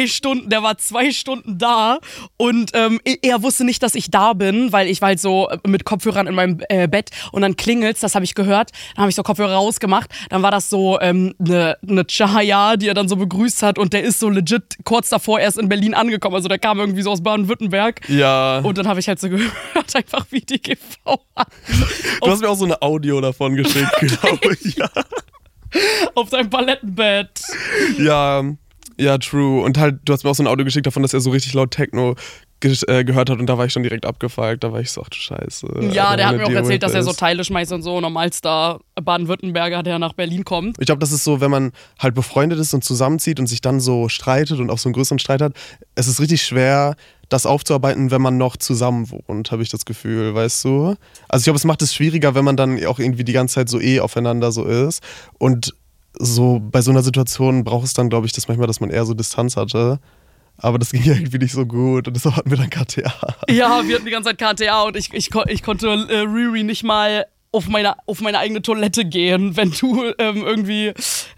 der war 2 Stunden da und er wusste nicht, dass ich da bin, weil ich war halt so mit Kopfhörern in meinem Bett und dann klingelt's, das habe ich gehört, dann habe ich so Kopfhörer rausgemacht, dann war das so eine Chaya, die er dann so begrüßt hat und der ist so legit kurz davor erst in Berlin angekommen, also der kam irgendwie so aus Baden-Württemberg. Ja. Und dann habe ich halt so gehört, einfach wie die GV hatten. Du hast mir auch so eine Audio davon geschickt, glaube ich. Ja. Auf seinem Palettenbett. Ja, true. Und halt, du hast mir auch so ein Audio geschickt davon, dass er so richtig laut Techno gehört hat und da war ich schon direkt abgefuckt. Da war ich so, ach du Scheiße. Ja, der hat mir auch erzählt, dass er so Teile schmeißt und so. Normalster Baden-Württemberger, der nach Berlin kommt. Ich glaube, das ist so, wenn man halt befreundet ist und zusammenzieht und sich dann so streitet und auch so einen größeren Streit hat, es ist richtig schwer, das aufzuarbeiten, wenn man noch zusammen wohnt, habe ich das Gefühl, weißt du? Also ich glaube, es macht es schwieriger, wenn man dann auch irgendwie die ganze Zeit so aufeinander so ist. Und so bei so einer Situation braucht es dann, glaube ich, das manchmal, dass man eher so Distanz hatte. Aber das ging ja irgendwie nicht so gut und deshalb hatten wir dann KTA. Ja, wir hatten die ganze Zeit KTA und ich konnte Riri nicht mal auf meine eigene Toilette gehen, wenn du irgendwie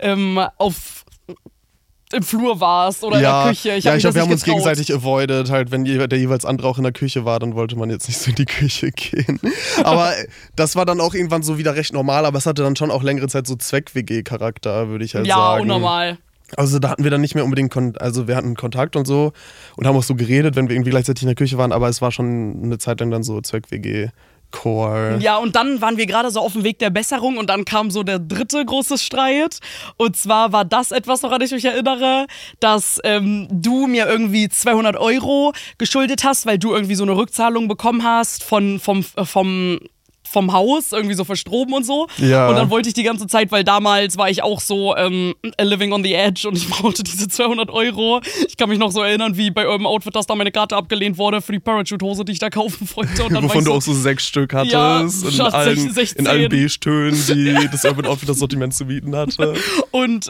im Flur warst oder in der Küche. Ich glaube, wir haben uns gegenseitig avoided. Halt, wenn der jeweils andere auch in der Küche war, dann wollte man jetzt nicht so in die Küche gehen. Aber das war dann auch irgendwann so wieder recht normal, aber es hatte dann schon auch längere Zeit so Zweck-WG-Charakter, würde ich halt sagen. Ja, unnormal. Also da hatten wir dann nicht mehr unbedingt, also wir hatten Kontakt und so und haben auch so geredet, wenn wir irgendwie gleichzeitig in der Küche waren, aber es war schon eine Zeit lang dann so Zweck-WG Hardcore. Ja, und dann waren wir gerade so auf dem Weg der Besserung und dann kam so der dritte große Streit. Und zwar war das etwas, woran ich mich erinnere, dass du mir irgendwie 200 € geschuldet hast, weil du irgendwie so eine Rückzahlung bekommen hast vom Haus, irgendwie so verstroben und so. Ja. Und dann wollte ich die ganze Zeit, weil damals war ich auch so living on the edge und ich brauchte diese 200 €. Ich kann mich noch so erinnern, wie bei Urban Outfit, dass da meine Karte abgelehnt wurde für die Parachute-Hose, die ich da kaufen wollte. Und dann Wovon du auch so 6 Stück hattest. Ja, in allen Beige-Tönen, die das Urban Outfit das Sortiment zu bieten hatte. Und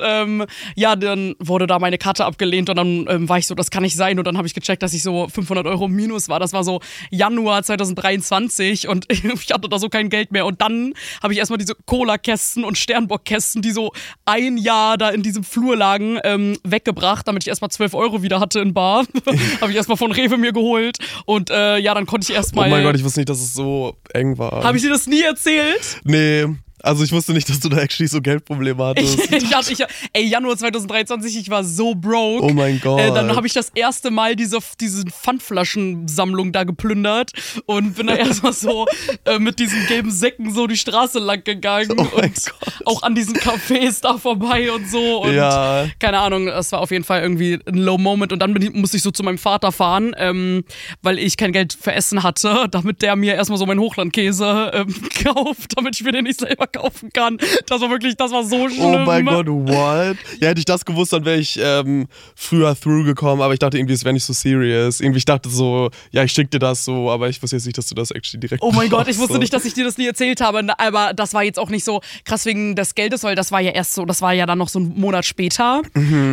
dann wurde da meine Karte abgelehnt und dann war ich so, das kann nicht sein. Und dann habe ich gecheckt, dass ich so 500 € minus war. Das war so Januar 2023 und ich hatte da so kein Geld mehr. Und dann habe ich erstmal diese Cola-Kästen und Sternbock-Kästen, die so ein Jahr da in diesem Flur lagen, weggebracht, damit ich erstmal 12 € wieder hatte in Bar. Habe ich erstmal von Rewe mir geholt. Und dann konnte ich erstmal... Oh mein Gott, ich wusste nicht, dass es so eng war. Habe ich dir das nie erzählt? Nee. Also ich wusste nicht, dass du da actually so Geldprobleme hattest. Januar 2023, ich war so broke. Oh mein Gott. Dann habe ich das erste Mal diese Pfandflaschensammlung da geplündert und bin da erstmal so mit diesen gelben Säcken so die Straße lang gegangen und auch an diesen Cafés da vorbei und so. Und ja. Keine Ahnung, das war auf jeden Fall irgendwie ein Low Moment. Und dann musste ich so zu meinem Vater fahren, weil ich kein Geld für Essen hatte, damit der mir erstmal so meinen Hochlandkäse kauft, damit ich mir den nicht selber kaufen kann. Das war so schlimm. Oh mein Gott, what? Ja, hätte ich das gewusst, dann wäre ich früher through gekommen, aber ich dachte irgendwie, es wäre nicht so serious. Irgendwie, ich dachte so, ja, ich schicke dir das so, aber ich wusste jetzt nicht, dass du das actually direkt Oh mein Gott, ich brauchst, wusste nicht, dass ich dir das nie erzählt habe, aber das war jetzt auch nicht so krass wegen des Geldes, weil das war ja erst so, das war ja dann noch so ein Monat später.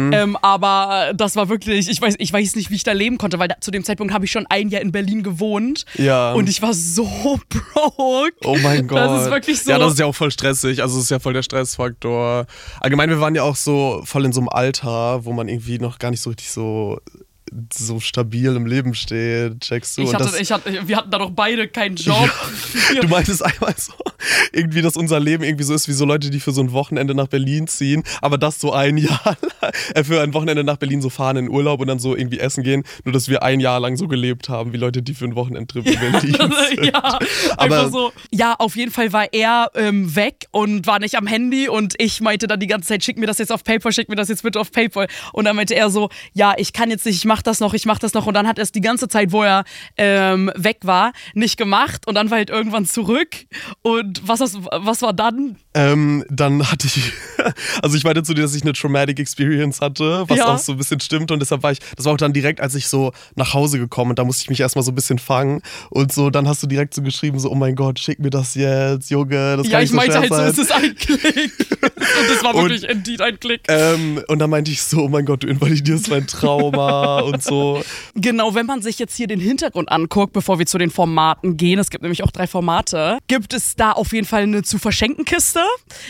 Aber das war wirklich, ich weiß nicht, wie ich da leben konnte, weil zu dem Zeitpunkt habe ich schon ein Jahr in Berlin gewohnt. Ja. Und ich war so broke. Oh mein Gott. Das ist wirklich so. Ja, das ist ja auch voll stressig, also es ist ja voll der Stressfaktor. Allgemein, wir waren ja auch so voll in so einem Alter, wo man irgendwie noch gar nicht so richtig so stabil im Leben steht, checkst du? Wir hatten da doch beide keinen Job. Ja, du meintest einmal so, irgendwie, dass unser Leben irgendwie so ist wie so Leute, die für so ein Wochenende nach Berlin ziehen, aber das so ein Jahr für ein Wochenende nach Berlin so fahren in Urlaub und dann so irgendwie essen gehen, nur dass wir ein Jahr lang so gelebt haben, wie Leute, die für einen Wochenendtrip in Berlin sind. Ja, aber einfach so. Ja, auf jeden Fall war er weg und war nicht am Handy und ich meinte dann die ganze Zeit, schick mir das jetzt auf PayPal, schick mir das jetzt bitte auf PayPal. Und dann meinte er so, ja, ich kann jetzt nicht, ich mach das noch. Und dann hat er es die ganze Zeit, wo er weg war, nicht gemacht und dann war halt irgendwann zurück. Und was war dann? Dann hatte ich, also ich meinte zu dir, dass ich eine Traumatic Experience hatte, was auch so ein bisschen stimmt und deshalb das war auch dann direkt, als ich so nach Hause gekommen und da musste ich mich erstmal so ein bisschen fangen und so, dann hast du direkt so geschrieben, so, oh mein Gott, schick mir das jetzt, Junge, das kann nicht so schwer sein. Ja, ich meinte halt so, es ist ein Klick. Und das war wirklich indeed ein Klick. Und dann meinte ich so, oh mein Gott, du invalidierst mein Trauma und so. Genau, wenn man sich jetzt hier den Hintergrund anguckt, bevor wir zu den Formaten gehen, es gibt nämlich auch 3 Formate, gibt es da auf jeden Fall eine zu-verschenken-Kiste,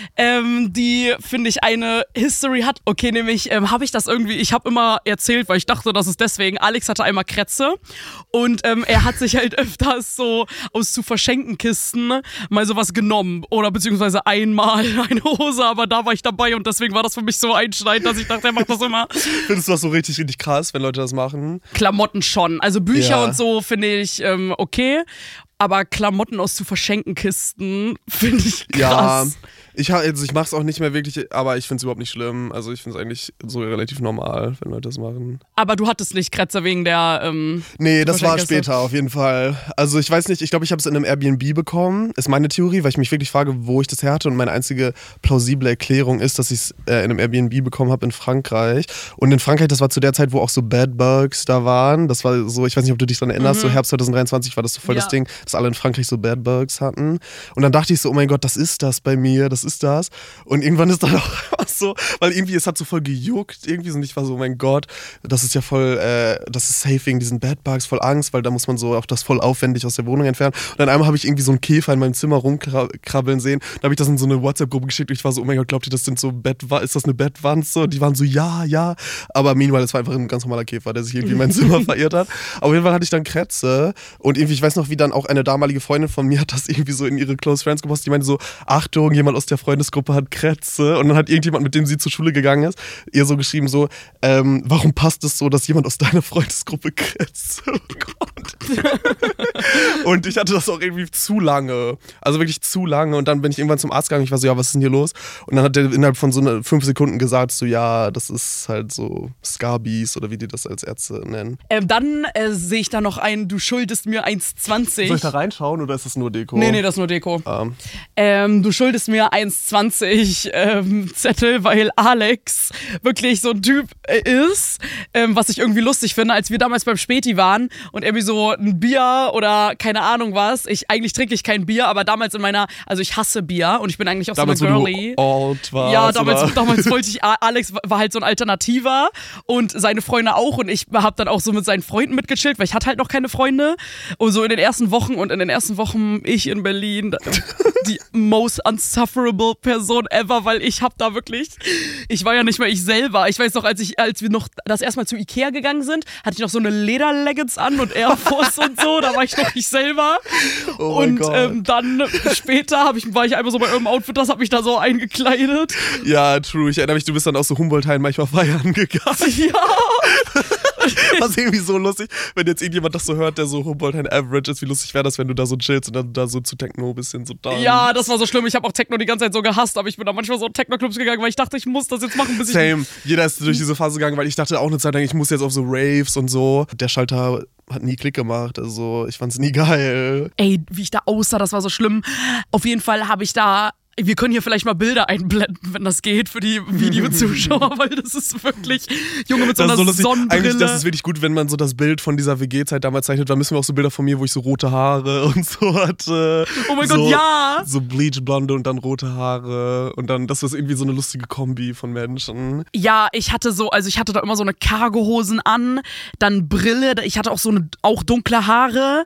die, finde ich, eine History hat. Okay, nämlich habe ich das irgendwie, ich habe immer erzählt, weil ich dachte, das ist deswegen, Alex hatte einmal Krätze und er hat sich halt öfters so aus zu-verschenken-Kisten mal sowas genommen oder beziehungsweise einmal eine Hose, aber da war ich dabei und deswegen war das für mich so einschneidend, dass ich dachte, er macht das immer. Findest du das so richtig, richtig krass, wenn Leute das machen? Klamotten schon. Also Bücher und so finde ich okay, aber Klamotten aus zu verschenken Kisten finde ich krass. Ja, ich mache es auch nicht mehr wirklich, aber ich finde es überhaupt nicht schlimm. Also ich finde es eigentlich so relativ normal, wenn Leute das machen. Aber du hattest nicht Krätze wegen der Nee, das war später auf jeden Fall. Also ich weiß nicht, ich glaube, ich habe es in einem Airbnb bekommen. Ist meine Theorie, weil ich mich wirklich frage, wo ich das her hatte. Und meine einzige plausible Erklärung ist, dass ich es in einem Airbnb bekommen habe in Frankreich. Und in Frankreich, das war zu der Zeit, wo auch so Bad Bugs da waren. Das war so, ich weiß nicht, ob du dich daran erinnerst, so Herbst 2023 war das so voll das Ding, dass alle in Frankreich so Bad Bugs hatten. Und dann dachte ich so, oh mein Gott, das ist das bei mir, das ist das. Und irgendwann ist dann auch einfach so, weil irgendwie es hat so voll gejuckt irgendwie und ich war so, oh mein Gott, das ist ja voll, das ist safe wegen diesen Bad Bugs, voll Angst, weil da muss man so auch das voll aufwendig aus der Wohnung entfernen. Und dann einmal habe ich irgendwie so einen Käfer in meinem Zimmer rumkrabbeln sehen. Da habe ich das in so eine WhatsApp-Gruppe geschickt und ich war so, oh mein Gott, glaubt ihr, das sind so ist das eine Bettwanze? Und die waren so, ja. Aber meanwhile, es war einfach ein ganz normaler Käfer, der sich irgendwie in mein Zimmer verirrt hat. Auf jeden Fall hatte ich dann Krätze und irgendwie, ich weiß noch, wie dann auch eine damalige Freundin von mir hat das irgendwie so in ihre Close Friends gepostet. Die meinte so, Achtung, jemand aus der Freundesgruppe hat Krätze. Und dann hat irgendjemand, mit dem sie zur Schule gegangen ist, ihr so geschrieben so, warum passt es so, dass jemand aus deiner Freundesgruppe Krätze bekommt? Und ich hatte das auch irgendwie zu lange. Also wirklich zu lange. Und dann bin ich irgendwann zum Arzt gegangen. Ich war so, ja, was ist denn hier los? Und dann hat der innerhalb von so 5 Sekunden gesagt, so, ja, das ist halt so Scabies oder wie die das als Ärzte nennen. Dann sehe ich da noch ein, du schuldest mir 1,20. Soll ich da reinschauen oder ist das nur Deko? Nee, das ist nur Deko. Du schuldest mir 1,20 Zettel, weil Alex wirklich so ein Typ ist, was ich irgendwie lustig finde, als wir damals beim Späti waren und irgendwie so ein Bier oder keine Ahnung was. Eigentlich trinke ich kein Bier, aber damals also ich hasse Bier und ich bin eigentlich auch damals, so eine Girlie. Wo du alt warst, ja, damals wollte ich, Alex war halt so ein Alternativer und seine Freunde auch und ich habe dann auch so mit seinen Freunden mitgechillt, weil ich hatte halt noch keine Freunde und so in den ersten Wochen ich in Berlin die most unsufferable Person ever, weil ich war ja nicht mehr ich selber. Ich weiß noch, als wir noch das erste Mal zu Ikea gegangen sind, hatte ich noch so eine Lederleggings an und Air Force und so, da war ich noch nicht selber. Oh mein Gott. Dann später war ich einfach so bei irgendeinem Outfit, das hat mich da so eingekleidet. Ja, true. Ich erinnere mich, du bist dann aus so Humboldt-Hain manchmal feiern gegangen. Ja. Was irgendwie so lustig, wenn jetzt irgendjemand das so hört, der so Humboldt-Hain Average ist, wie lustig wäre das, wenn du da so chillst und dann da so zu Techno ein bisschen so da. Ja, das war so schlimm. Ich habe auch Techno die ganze Zeit so gehasst, aber ich bin da manchmal so in Techno-Clubs gegangen, weil ich dachte, ich muss das jetzt machen, bis Same. Jeder ist durch diese Phase gegangen, weil ich dachte auch eine Zeit lang, ich muss jetzt auf so Raves und so. Der Schalter hat nie Klick gemacht, also ich fand's nie geil. Ey, wie ich da aussah, das war so schlimm. Auf jeden Fall habe ich da... Wir können hier vielleicht mal Bilder einblenden, wenn das geht, für die Videozuschauer, weil das ist wirklich, Junge, mit so einer Sonnenbrille. Eigentlich, das ist wirklich gut, wenn man so das Bild von dieser WG-Zeit damals zeichnet. Da müssen wir auch so Bilder von mir, wo ich so rote Haare und so hatte. Oh mein Gott, ja! So bleach-blonde und dann rote Haare. Und dann, das ist irgendwie so eine lustige Kombi von Menschen. Ja, ich hatte da immer so eine Cargohosen an, dann Brille, ich hatte auch dunkle Haare.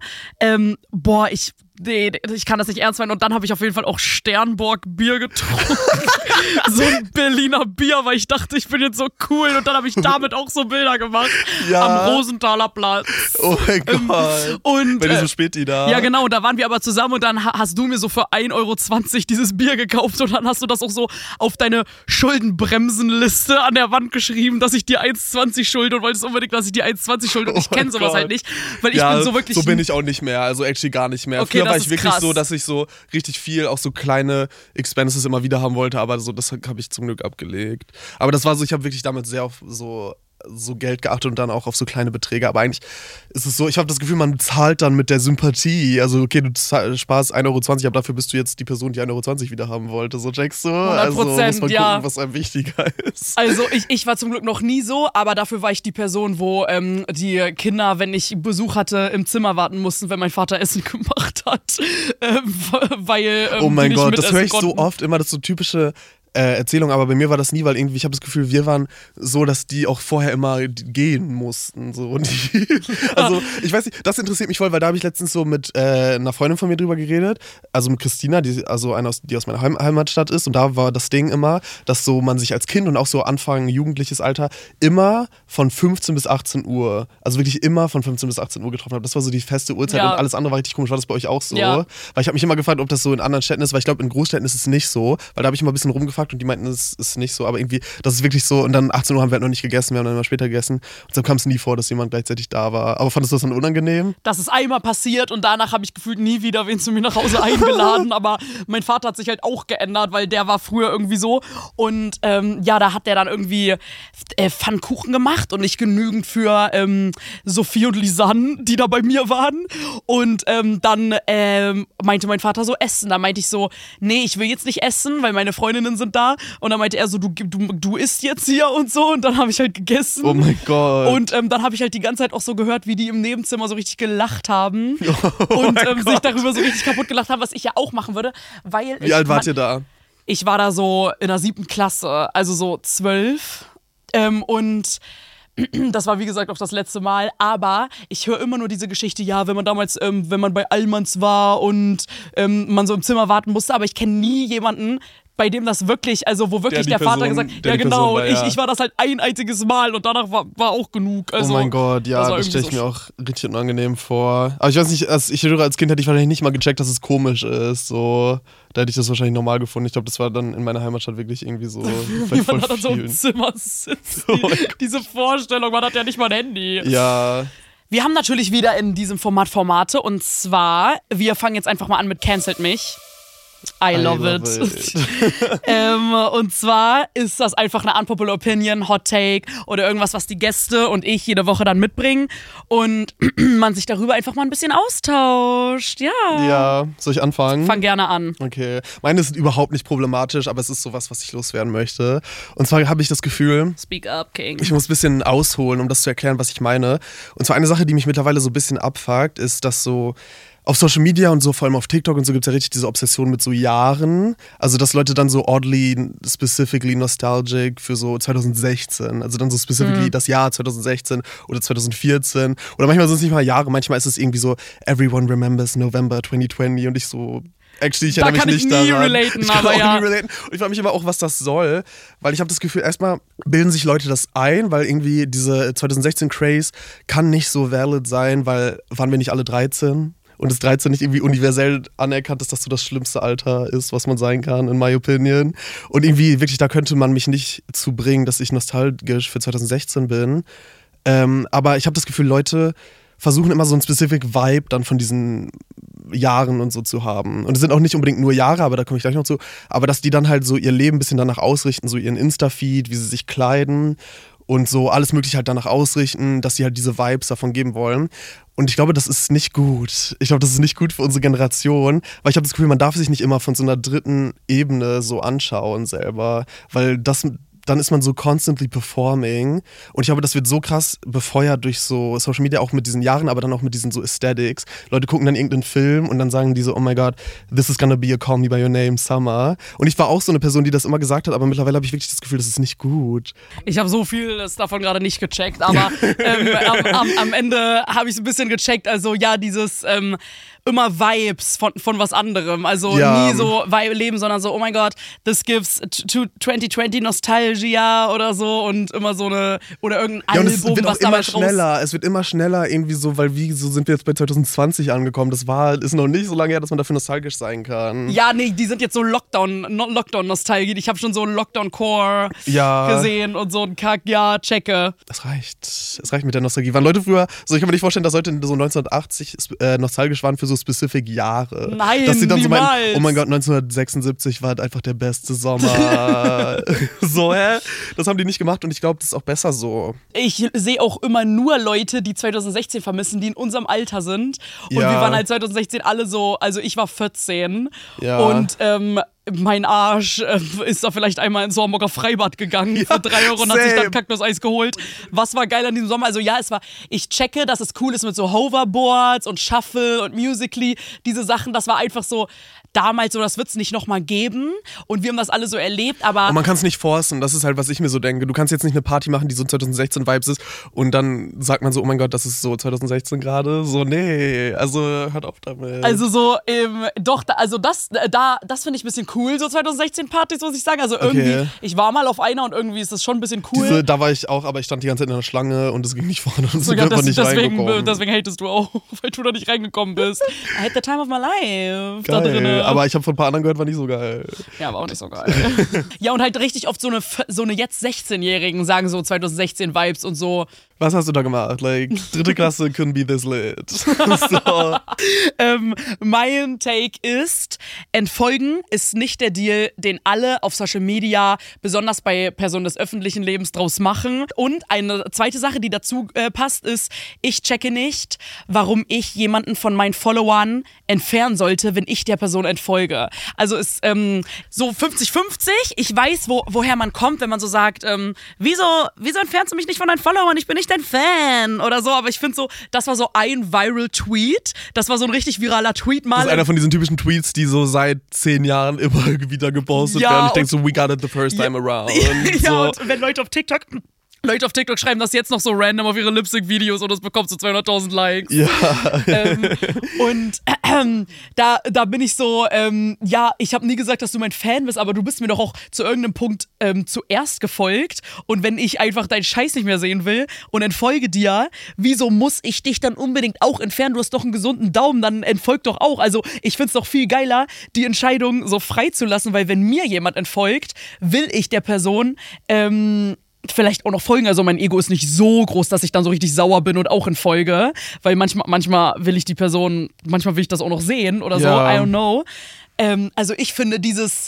Ich kann das nicht ernst meinen. Und dann habe ich auf jeden Fall auch Sternborg Bier getrunken. So ein Berliner Bier, weil ich dachte, ich bin jetzt so cool. Und dann habe ich damit auch so Bilder gemacht. Ja. Am Rosenthaler Platz. Oh mein Gott. Bei diesem Späti da. Ja, genau. Und da waren wir aber zusammen und dann hast du mir so für 1,20 Euro dieses Bier gekauft. Und dann hast du das auch so auf deine Schuldenbremsenliste an der Wand geschrieben, dass ich dir 1,20 schulde und wolltest unbedingt, dass ich dir 1,20 schulde. Und ich kenne sowas halt nicht. Weil ich bin so wirklich... So bin ich auch nicht mehr. Also actually gar nicht mehr. Okay, Früher war ich wirklich krass. so, dass ich so richtig viel, auch so kleine Expenses immer wieder haben wollte, aber so, das habe ich zum Glück abgelegt. Aber das war so, ich habe wirklich damals sehr auf so Geld geachtet und dann auch auf so kleine Beträge. Aber eigentlich ist es so, ich habe das Gefühl, man zahlt dann mit der Sympathie. Also okay, du sparst 1,20 Euro, aber dafür bist du jetzt die Person, die 1,20 Euro wieder haben wollte. So checkst du? 100%, also muss man gucken, ja. was einem wichtiger ist. Also ich war zum Glück noch nie so, aber dafür war ich die Person, wo die Kinder, wenn ich Besuch hatte, im Zimmer warten mussten, wenn mein Vater Essen gemacht hat. Weil oh mein die Gott, nicht das höre ich konnten. so oft immer, das so typische Erzählung, aber bei mir war das nie, weil irgendwie, ich habe das Gefühl, wir waren so, dass die auch vorher immer gehen mussten. So. Und also, ich weiß nicht, das interessiert mich voll, weil da habe ich letztens so mit einer Freundin von mir drüber geredet, also mit Christina, die aus meiner Heimatstadt ist, und da war das Ding immer, dass so man sich als Kind und auch so Anfang jugendliches Alter immer von 15 bis 18 Uhr, also wirklich immer von 15 bis 18 Uhr getroffen hat. Das war so die feste Uhrzeit und alles andere war richtig komisch. War das bei euch auch so? Ja. Weil ich habe mich immer gefragt, ob das so in anderen Städten ist, weil ich glaube, in Großstädten ist es nicht so, weil da habe ich immer ein bisschen rumgefragt und die meinten, es ist nicht so, aber irgendwie, das ist wirklich so. Und dann 18 Uhr haben wir halt noch nicht gegessen, wir haben dann immer später gegessen. Und deshalb kam es nie vor, dass jemand gleichzeitig da war. Aber fandest du das dann unangenehm? Das ist einmal passiert und danach habe ich gefühlt nie wieder wen zu mir nach Hause eingeladen. Aber mein Vater hat sich halt auch geändert, weil der war früher irgendwie so. Und da hat der dann irgendwie Pfannkuchen gemacht und nicht genügend für Sophie und Lisanne, die da bei mir waren. Und dann meinte mein Vater so, essen. Da meinte ich so, nee, ich will jetzt nicht essen, weil meine Freundinnen sind da. Und dann meinte er so, du isst jetzt hier und so. Und dann habe ich halt gegessen. Oh mein Gott. Und dann habe ich halt die ganze Zeit auch so gehört, wie die im Nebenzimmer so richtig gelacht haben. Oh und mein sich Gott. darüber so richtig kaputt gelacht haben, was ich ja auch machen würde. Weil Wie alt wart ihr da? Ich war da so in der 7. Klasse, also so 12. Und das war, wie gesagt, auch das letzte Mal. Aber ich höre immer nur diese Geschichte, ja, wenn man damals, wenn man bei Allmanns war und man so im Zimmer warten musste. Aber ich kenne nie jemanden, bei dem das wirklich, also wo wirklich der Vater gesagt hat, ja genau, ich war das halt ein einziges Mal und danach war auch genug. Also, oh mein Gott, ja, das stelle ich mir auch richtig unangenehm vor. Aber ich weiß nicht, als Kind hätte ich wahrscheinlich nicht mal gecheckt, dass es komisch ist. So, da hätte ich das wahrscheinlich normal gefunden. Ich glaube, das war dann in meiner Heimatstadt wirklich irgendwie so. Wie man dann so im Zimmer sitzt. Diese Vorstellung, man hat ja nicht mal ein Handy. Ja. Wir haben natürlich wieder in diesem Format Formate und zwar, wir fangen jetzt einfach mal an mit Cancelt mich. I love it. Und zwar ist das einfach eine unpopular Opinion, Hot Take oder irgendwas, was die Gäste und ich jede Woche dann mitbringen und man sich darüber einfach mal ein bisschen austauscht. Ja, soll ich anfangen? Fang gerne an. Okay. Meine ist überhaupt nicht problematisch, aber es ist sowas, was ich loswerden möchte. Und zwar habe ich das Gefühl, Speak up, King. Ich muss ein bisschen ausholen, um das zu erklären, was ich meine. Und zwar eine Sache, die mich mittlerweile so ein bisschen abfuckt, ist, dass so auf Social Media und so, vor allem auf TikTok und so, gibt es ja richtig diese Obsession mit so Jahren. Also, dass Leute dann so oddly, specifically nostalgic für so 2016. Also dann so specifically das Jahr 2016 oder 2014. Oder manchmal sind es nicht mal Jahre, manchmal ist es irgendwie so, everyone remembers November 2020 und ich so... Actually, ich erinnere mich nicht daran. Ich kann nie relaten. Und ich frage mich immer auch, was das soll, weil ich habe das Gefühl, erstmal bilden sich Leute das ein, weil irgendwie diese 2016-Craze kann nicht so valid sein, weil waren wir nicht alle 13? Und das 13 nicht irgendwie universell anerkannt ist, dass so das schlimmste Alter ist, was man sein kann, in my opinion. Und irgendwie wirklich, da könnte man mich nicht zu bringen, dass ich nostalgisch für 2016 bin. Aber ich habe das Gefühl, Leute versuchen immer so einen specific Vibe dann von diesen Jahren und so zu haben. Und es sind auch nicht unbedingt nur Jahre, aber da komme ich gleich noch zu. Aber dass die dann halt so ihr Leben ein bisschen danach ausrichten, so ihren Insta-Feed, wie sie sich kleiden und so alles mögliche halt danach ausrichten, dass sie halt diese Vibes davon geben wollen. Und ich glaube, das ist nicht gut. Ich glaube, das ist nicht gut für unsere Generation, weil ich habe das Gefühl, man darf sich nicht immer von so einer dritten Ebene so anschauen selber, weil dann ist man so constantly performing und ich glaube, das wird so krass befeuert durch so Social Media, auch mit diesen Jahren, aber dann auch mit diesen so Aesthetics. Leute gucken dann irgendeinen Film und dann sagen die so, oh my God, this is gonna be a Call Me By Your Name Summer. Und ich war auch so eine Person, die das immer gesagt hat, aber mittlerweile habe ich wirklich das Gefühl, das ist nicht gut. Ich habe so vieles davon gerade nicht gecheckt, aber am Ende habe ich es ein bisschen gecheckt. Also ja, dieses immer Vibes von was anderem. Also nie so Leben, sondern so, oh mein Gott, this gives 2020 Nostalgia oder so und immer so eine, oder irgendein Album, und es wird was auch immer damals schneller. Es wird immer schneller irgendwie so, weil so sind wir jetzt bei 2020 angekommen. Das ist noch nicht so lange her, dass man dafür nostalgisch sein kann. Ja, nee, die sind jetzt so Lockdown-Nostalgie. Ich habe schon so Lockdown-Core gesehen und so ein Kack, checke. Es reicht mit der Nostalgie. Waren Leute früher, so ich kann mir nicht vorstellen, dass Leute so 1980 nostalgisch waren für so specific Jahre. Nein, dass sie dann niemals. so meinen, oh mein Gott, 1976 war halt einfach der beste Sommer. So, das haben die nicht gemacht und ich glaube, das ist auch besser so. Ich sehe auch immer nur Leute, die 2016 vermissen, die in unserem Alter sind. Und wir waren halt 2016 alle so, also ich war 14 und mein Arsch ist da vielleicht einmal ins Hornburger Freibad gegangen für 3 Euro und hat sich dann Kaktuseis geholt. Was war geil an diesem Sommer? Also ich checke, dass es cool ist mit so Hoverboards und Shuffle und Musical.ly. Diese Sachen, das war einfach so damals so, das wird es nicht nochmal geben. Und wir haben das alle so erlebt, aber... Und man kann es nicht forcen, das ist halt, was ich mir so denke. Du kannst jetzt nicht eine Party machen, die so 2016-Vibes ist und dann sagt man so, oh mein Gott, das ist so 2016 gerade. So, nee, also hört auf damit. Also so, das finde ich ein bisschen cool, so 2016-Partys, muss ich sagen. Also irgendwie, ich war mal auf einer und irgendwie ist das schon ein bisschen cool. Da war ich auch, aber ich stand die ganze Zeit in der Schlange und es ging nicht vorne und so wird man nicht reingekommen. Deswegen hatest du auch, weil du da nicht reingekommen bist. I had the time of my life da geil. drin. Aber ich habe von ein paar anderen gehört, war nicht so geil. Ja, war auch nicht so geil. Ja, und halt richtig oft so eine jetzt 16-Jährigen sagen so 2016-Vibes und so. Was hast du da gemacht? Like, 3. Klasse couldn't be this lit. So. Mein Take ist, entfolgen ist nicht der Deal, den alle auf Social Media, besonders bei Personen des öffentlichen Lebens, draus machen. Und eine zweite Sache, die dazu passt, ist, ich checke nicht, warum ich jemanden von meinen Followern entfernen sollte, wenn ich der Person entfolge. Also ist so 50-50. Ich weiß, woher man kommt, wenn man so sagt, wieso entfernst du mich nicht von deinen Followern? Ich bin nicht dein Fan oder so, aber ich finde so, das war so ein Viral-Tweet, das war so ein richtig viraler Tweet mal. Das ist einer von diesen typischen Tweets, die so seit 10 Jahren immer wieder gepostet werden. Ich denke so, we got it the first time around. Und wenn Leute auf TikTok schreiben das jetzt noch so random auf ihre Lip-Sync-Videos und das bekommt so 200.000 Likes. Ja. Da bin ich so, ich habe nie gesagt, dass du mein Fan bist, aber du bist mir doch auch zu irgendeinem Punkt zuerst gefolgt und wenn ich einfach deinen Scheiß nicht mehr sehen will und entfolge dir, wieso muss ich dich dann unbedingt auch entfernen? Du hast doch einen gesunden Daumen, dann entfolg doch auch. Also ich find's doch viel geiler, die Entscheidung so frei zu lassen, weil wenn mir jemand entfolgt, will ich der Person vielleicht auch noch folgen. Also mein Ego ist nicht so groß, dass ich dann so richtig sauer bin und auch entfolge. Weil manchmal will ich die Person, manchmal will ich das auch noch sehen oder so. I don't know. Also ich finde dieses,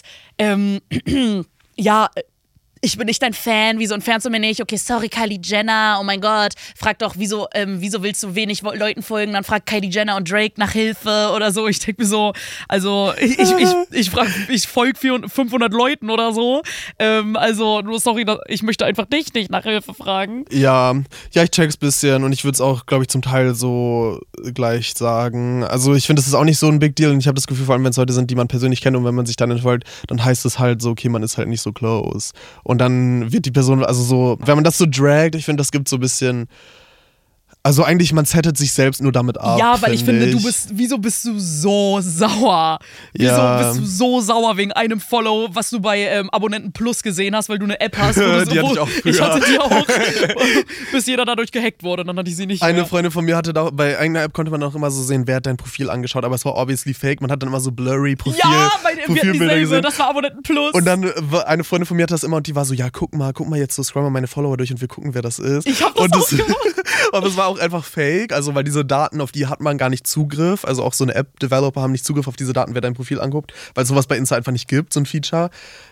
ich bin nicht dein Fan, wieso entfernst du mir nicht? Okay, sorry, Kylie Jenner, oh mein Gott. Frag doch, wieso willst du wenig Leuten folgen? Dann fragt Kylie Jenner und Drake nach Hilfe oder so. Ich denke mir so, also ich folge 500 Leuten oder so. Also nur sorry, ich möchte einfach dich nicht nach Hilfe fragen. Ja, ich check's ein bisschen und ich würde es auch, glaube ich, zum Teil so gleich sagen. Also ich finde, das ist auch nicht so ein Big Deal und ich habe das Gefühl, vor allem wenn es Leute sind, die man persönlich kennt und wenn man sich dann entfolgt, dann heißt es halt so, okay, man ist halt nicht so close. Und dann wird die Person, also so, wenn man das so dragt, ich finde, das gibt so ein bisschen, also eigentlich, man settet sich selbst nur damit ab. Ja, weil ich finde, wieso bist du so sauer? Wieso bist du so sauer wegen einem Follow, was du bei Abonnenten Plus gesehen hast, weil du eine App hast? Die hatte ich auch früher. Ich hatte die auch, bis jeder dadurch gehackt wurde, dann hatte ich sie nicht mehr. Eine Freundin von mir hatte da, bei eigener App konnte man auch immer so sehen, wer hat dein Profil angeschaut, aber es war obviously fake, man hat dann immer so blurry Profilbilder gesehen. Das war Abonnenten Plus. Und dann eine Freundin von mir hatte das immer und die war so, ja, guck mal jetzt so, scroll mal meine Follower durch und wir gucken, wer das ist. Ich hab das auch gemacht. Aber es war auch einfach fake, also weil diese Daten, auf die hat man gar nicht Zugriff, also auch so eine App-Developer haben nicht Zugriff auf diese Daten, wer dein Profil anguckt, weil es sowas bei Insta einfach nicht gibt, so ein Feature.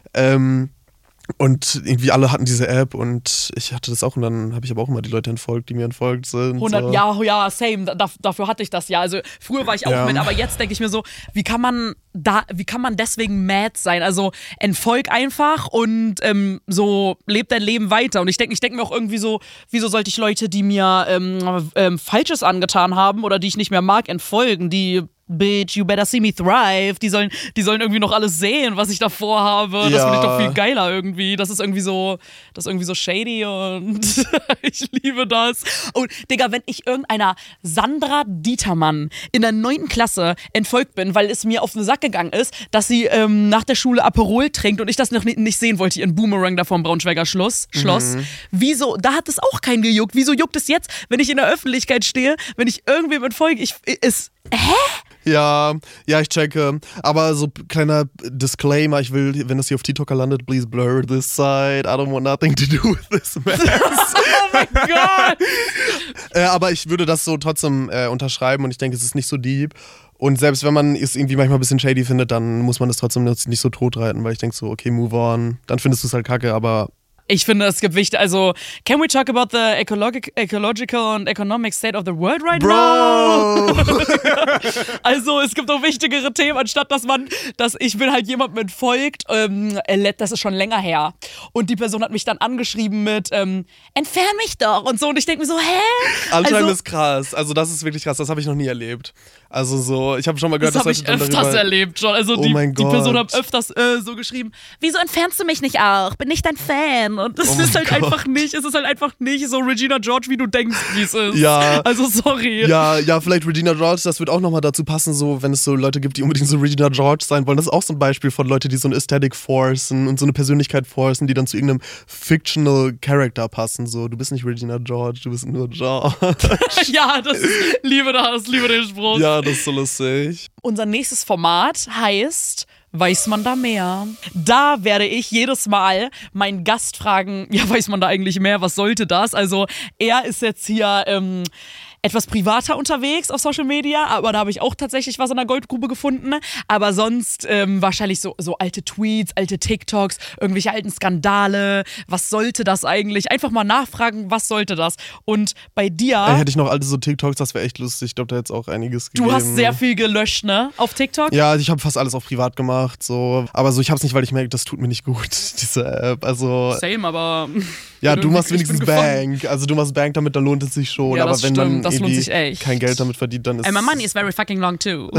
Und irgendwie alle hatten diese App und ich hatte das auch und dann habe ich aber auch immer die Leute entfolgt, die mir entfolgt sind. 100, so. Ja, same. Dafür hatte ich das ja. Also früher war ich auch mit, aber jetzt denke ich mir so, wie kann man deswegen mad sein? Also entfolg einfach und so lebt dein Leben weiter. Und ich denke mir auch irgendwie so, wieso sollte ich Leute, die mir Falsches angetan haben oder die ich nicht mehr mag, entfolgen, die Bitch, you better see me thrive. Die sollen irgendwie noch alles sehen, was ich davor habe. Das finde ich doch viel geiler irgendwie. Das ist irgendwie so shady und ich liebe das. Und Digga, wenn ich irgendeiner Sandra Dietermann in der 9. Klasse entfolgt bin, weil es mir auf den Sack gegangen ist, dass sie nach der Schule Aperol trinkt und ich das noch nicht sehen wollte, ihren Boomerang da vom Braunschweiger Schloss. Wieso? Da hat es auch keinen gejuckt. Wieso juckt es jetzt, wenn ich in der Öffentlichkeit stehe, wenn ich irgendwem entfolge? Hä? Ja, ich checke. Aber so kleiner Disclaimer, ich will, wenn das hier auf TikToker landet, please blur this side. I don't want nothing to do with this mess. Oh mein Gott! Aber ich würde das so trotzdem unterschreiben und ich denke, es ist nicht so deep. Und selbst wenn man es irgendwie manchmal ein bisschen shady findet, dann muss man das trotzdem nicht so totreiten, weil ich denke so, okay, move on. Dann findest du es halt kacke, aber... Ich finde, es gibt wichtig, also, can we talk about the ecological and economic state of the world right now? Also, es gibt auch wichtigere Themen, anstatt dass ich bin halt jemandem entfolgt, das ist schon länger her. Und die Person hat mich dann angeschrieben mit, entfern mich doch und so. Und ich denke mir so, hä? Anscheinend ist krass, also das ist wirklich krass, das habe ich noch nie erlebt. Also so, ich habe schon mal gehört, das habe ich öfters erlebt schon. Also die Person hat öfters so geschrieben, wieso entfernst du mich nicht auch? Bin nicht dein Fan. Und es ist halt einfach nicht so Regina George, wie du denkst, wie es ist. Ja. Also sorry. Ja, vielleicht Regina George, das wird auch nochmal dazu passen, so wenn es so Leute gibt, die unbedingt so Regina George sein wollen. Das ist auch so ein Beispiel von Leuten, die so eine Aesthetic forcen und so eine Persönlichkeit forcen, die dann zu irgendeinem fictional Character passen. So, du bist nicht Regina George, du bist nur George. Ja, liebe den Spruch. Ja, das ist so lustig. Unser nächstes Format heißt Weiß man da mehr? Da werde ich jedes Mal meinen Gast fragen, ja, weiß man da eigentlich mehr? Was sollte das? Also er ist jetzt hier etwas privater unterwegs auf Social Media, aber da habe ich auch tatsächlich was in der Goldgrube gefunden. Aber sonst wahrscheinlich so alte Tweets, alte TikToks, irgendwelche alten Skandale. Was sollte das eigentlich? Einfach mal nachfragen, was sollte das? Und bei dir... Hätte ich noch alte so TikToks, das wäre echt lustig. Ich glaube, da hätte es auch einiges gegeben. Du hast sehr viel gelöscht, ne? Auf TikTok? Ja, ich habe fast alles auch privat gemacht. So. Aber so, ich habe es nicht, weil ich merke, das tut mir nicht gut, diese App. Also, same, aber... Ja, du machst wenigstens Bank. Also du machst Bank damit, dann lohnt es sich schon. Ja, aber wenn stimmt. man das lohnt sich echt. Kein Geld damit verdient, dann ist... my money is very fucking long too.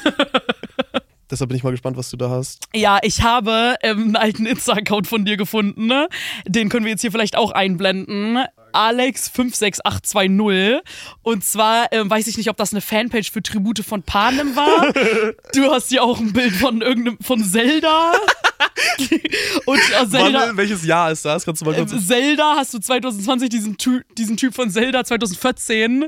Deshalb bin ich mal gespannt, was du da hast. Ja, ich habe einen alten Insta-Account von dir gefunden. Ne? Den können wir jetzt hier vielleicht auch einblenden. Alex56820. Und zwar weiß ich nicht, ob das eine Fanpage für Tribute von Panem war. Du hast hier auch ein Bild von Zelda. Und Zelda. Welches Jahr ist das? Kannst du mal kurz... Zelda hast du 2020 diesen Typ von Zelda 2020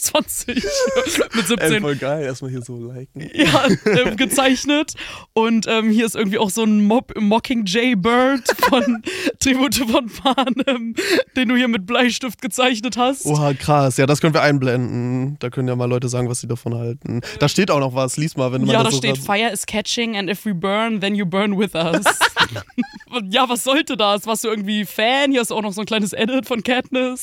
mit 17. Ey, voll geil, erstmal hier so liken. Ja, gezeichnet. Und hier ist irgendwie auch so ein Mockingjay Bird von Tribute von Panem, den du hier mit Bleistift gezeichnet hast. Oha, krass. Ja, das können wir einblenden. Da können ja mal Leute sagen, was sie davon halten. Da steht auch noch was. Lies mal, wenn man ja, das da so steht, Fire is catching and if we burn, then you burn with us. Ja, was sollte das? Warst du irgendwie Fan? Hier ist auch noch so ein kleines Edit von Katniss.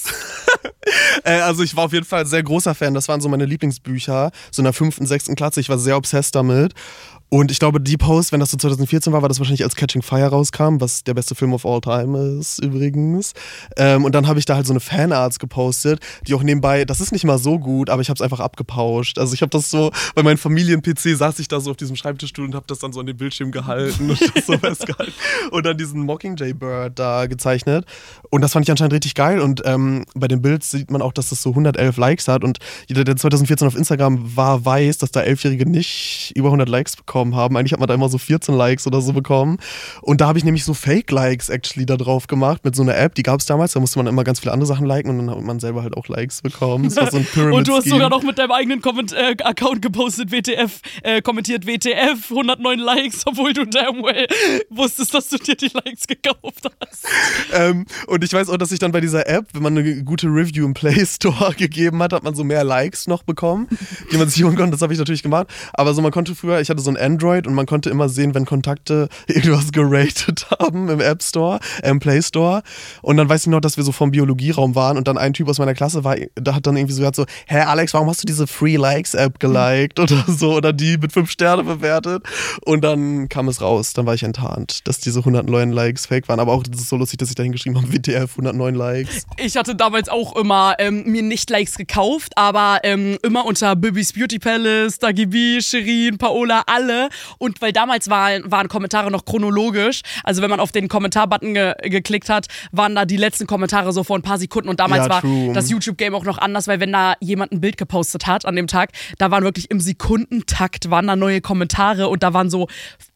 Also ich war auf jeden Fall ein sehr großer Fan. Das waren so meine Lieblingsbücher. So in der 5., 6. Klasse. Ich war sehr obsessed damit. Und ich glaube, die Post, wenn das so 2014 war das wahrscheinlich als Catching Fire rauskam, was der beste Film of all time ist übrigens. Und dann habe ich da halt so eine Fanarts gepostet, die auch nebenbei, das ist nicht mal so gut, aber ich habe es einfach abgepauscht. Also ich habe das so, bei meinem Familien-PC saß ich da so auf diesem Schreibtischstuhl und habe das dann so an den Bildschirm gehalten und das so festgehalten. Und dann diesen Mockingjay Bird da gezeichnet. Und das fand ich anscheinend richtig geil. Und bei dem Bild sieht man auch, dass das so 111 Likes hat. Und jeder, der 2014 auf Instagram war, weiß, dass da 11-Jährige nicht über 100 Likes bekommen haben. Eigentlich hat man da immer so 14 Likes oder so bekommen. Und da habe ich nämlich so Fake-Likes actually da drauf gemacht mit so einer App, die gab es damals. Da musste man immer ganz viele andere Sachen liken und dann hat man selber halt auch Likes bekommen. Das war so ein Pyramid-Scheme. Und du hast sogar noch mit deinem eigenen Account gepostet, kommentiert WTF, 109 Likes, obwohl du damn well wusstest, dass du dir die Likes gekauft hast. Und ich weiß auch, dass ich dann bei dieser App, wenn man eine gute Review im Play Store gegeben hat, hat man so mehr Likes noch bekommen, die man sich holen konnte. Das habe ich natürlich gemacht. Aber so, man konnte früher, ich hatte so ein Android und man konnte immer sehen, wenn Kontakte irgendwas geratet haben im App Store, im Play Store. Und dann weiß ich noch, dass wir so vom Biologieraum waren und dann ein Typ aus meiner Klasse war, da hat dann irgendwie so gesagt so, hä Alex, warum hast du diese Free Likes App geliked oder so oder die mit 5 Sterne bewertet? Und dann kam es raus, dann war ich enttarnt, dass diese 109 Likes fake waren. Aber auch, das ist so lustig, dass ich da hingeschrieben habe, WTF, 109 Likes. Ich hatte damals auch immer mir nicht Likes gekauft, aber immer unter Bibis Beauty Palace, Dagi B, Shirin, Paola, alle. Und weil damals waren Kommentare noch chronologisch, also wenn man auf den Kommentar-Button geklickt hat, waren da die letzten Kommentare so vor ein paar Sekunden und damals war das YouTube-Game auch noch anders, weil wenn da jemand ein Bild gepostet hat an dem Tag, da waren wirklich im Sekundentakt waren da neue Kommentare und da waren so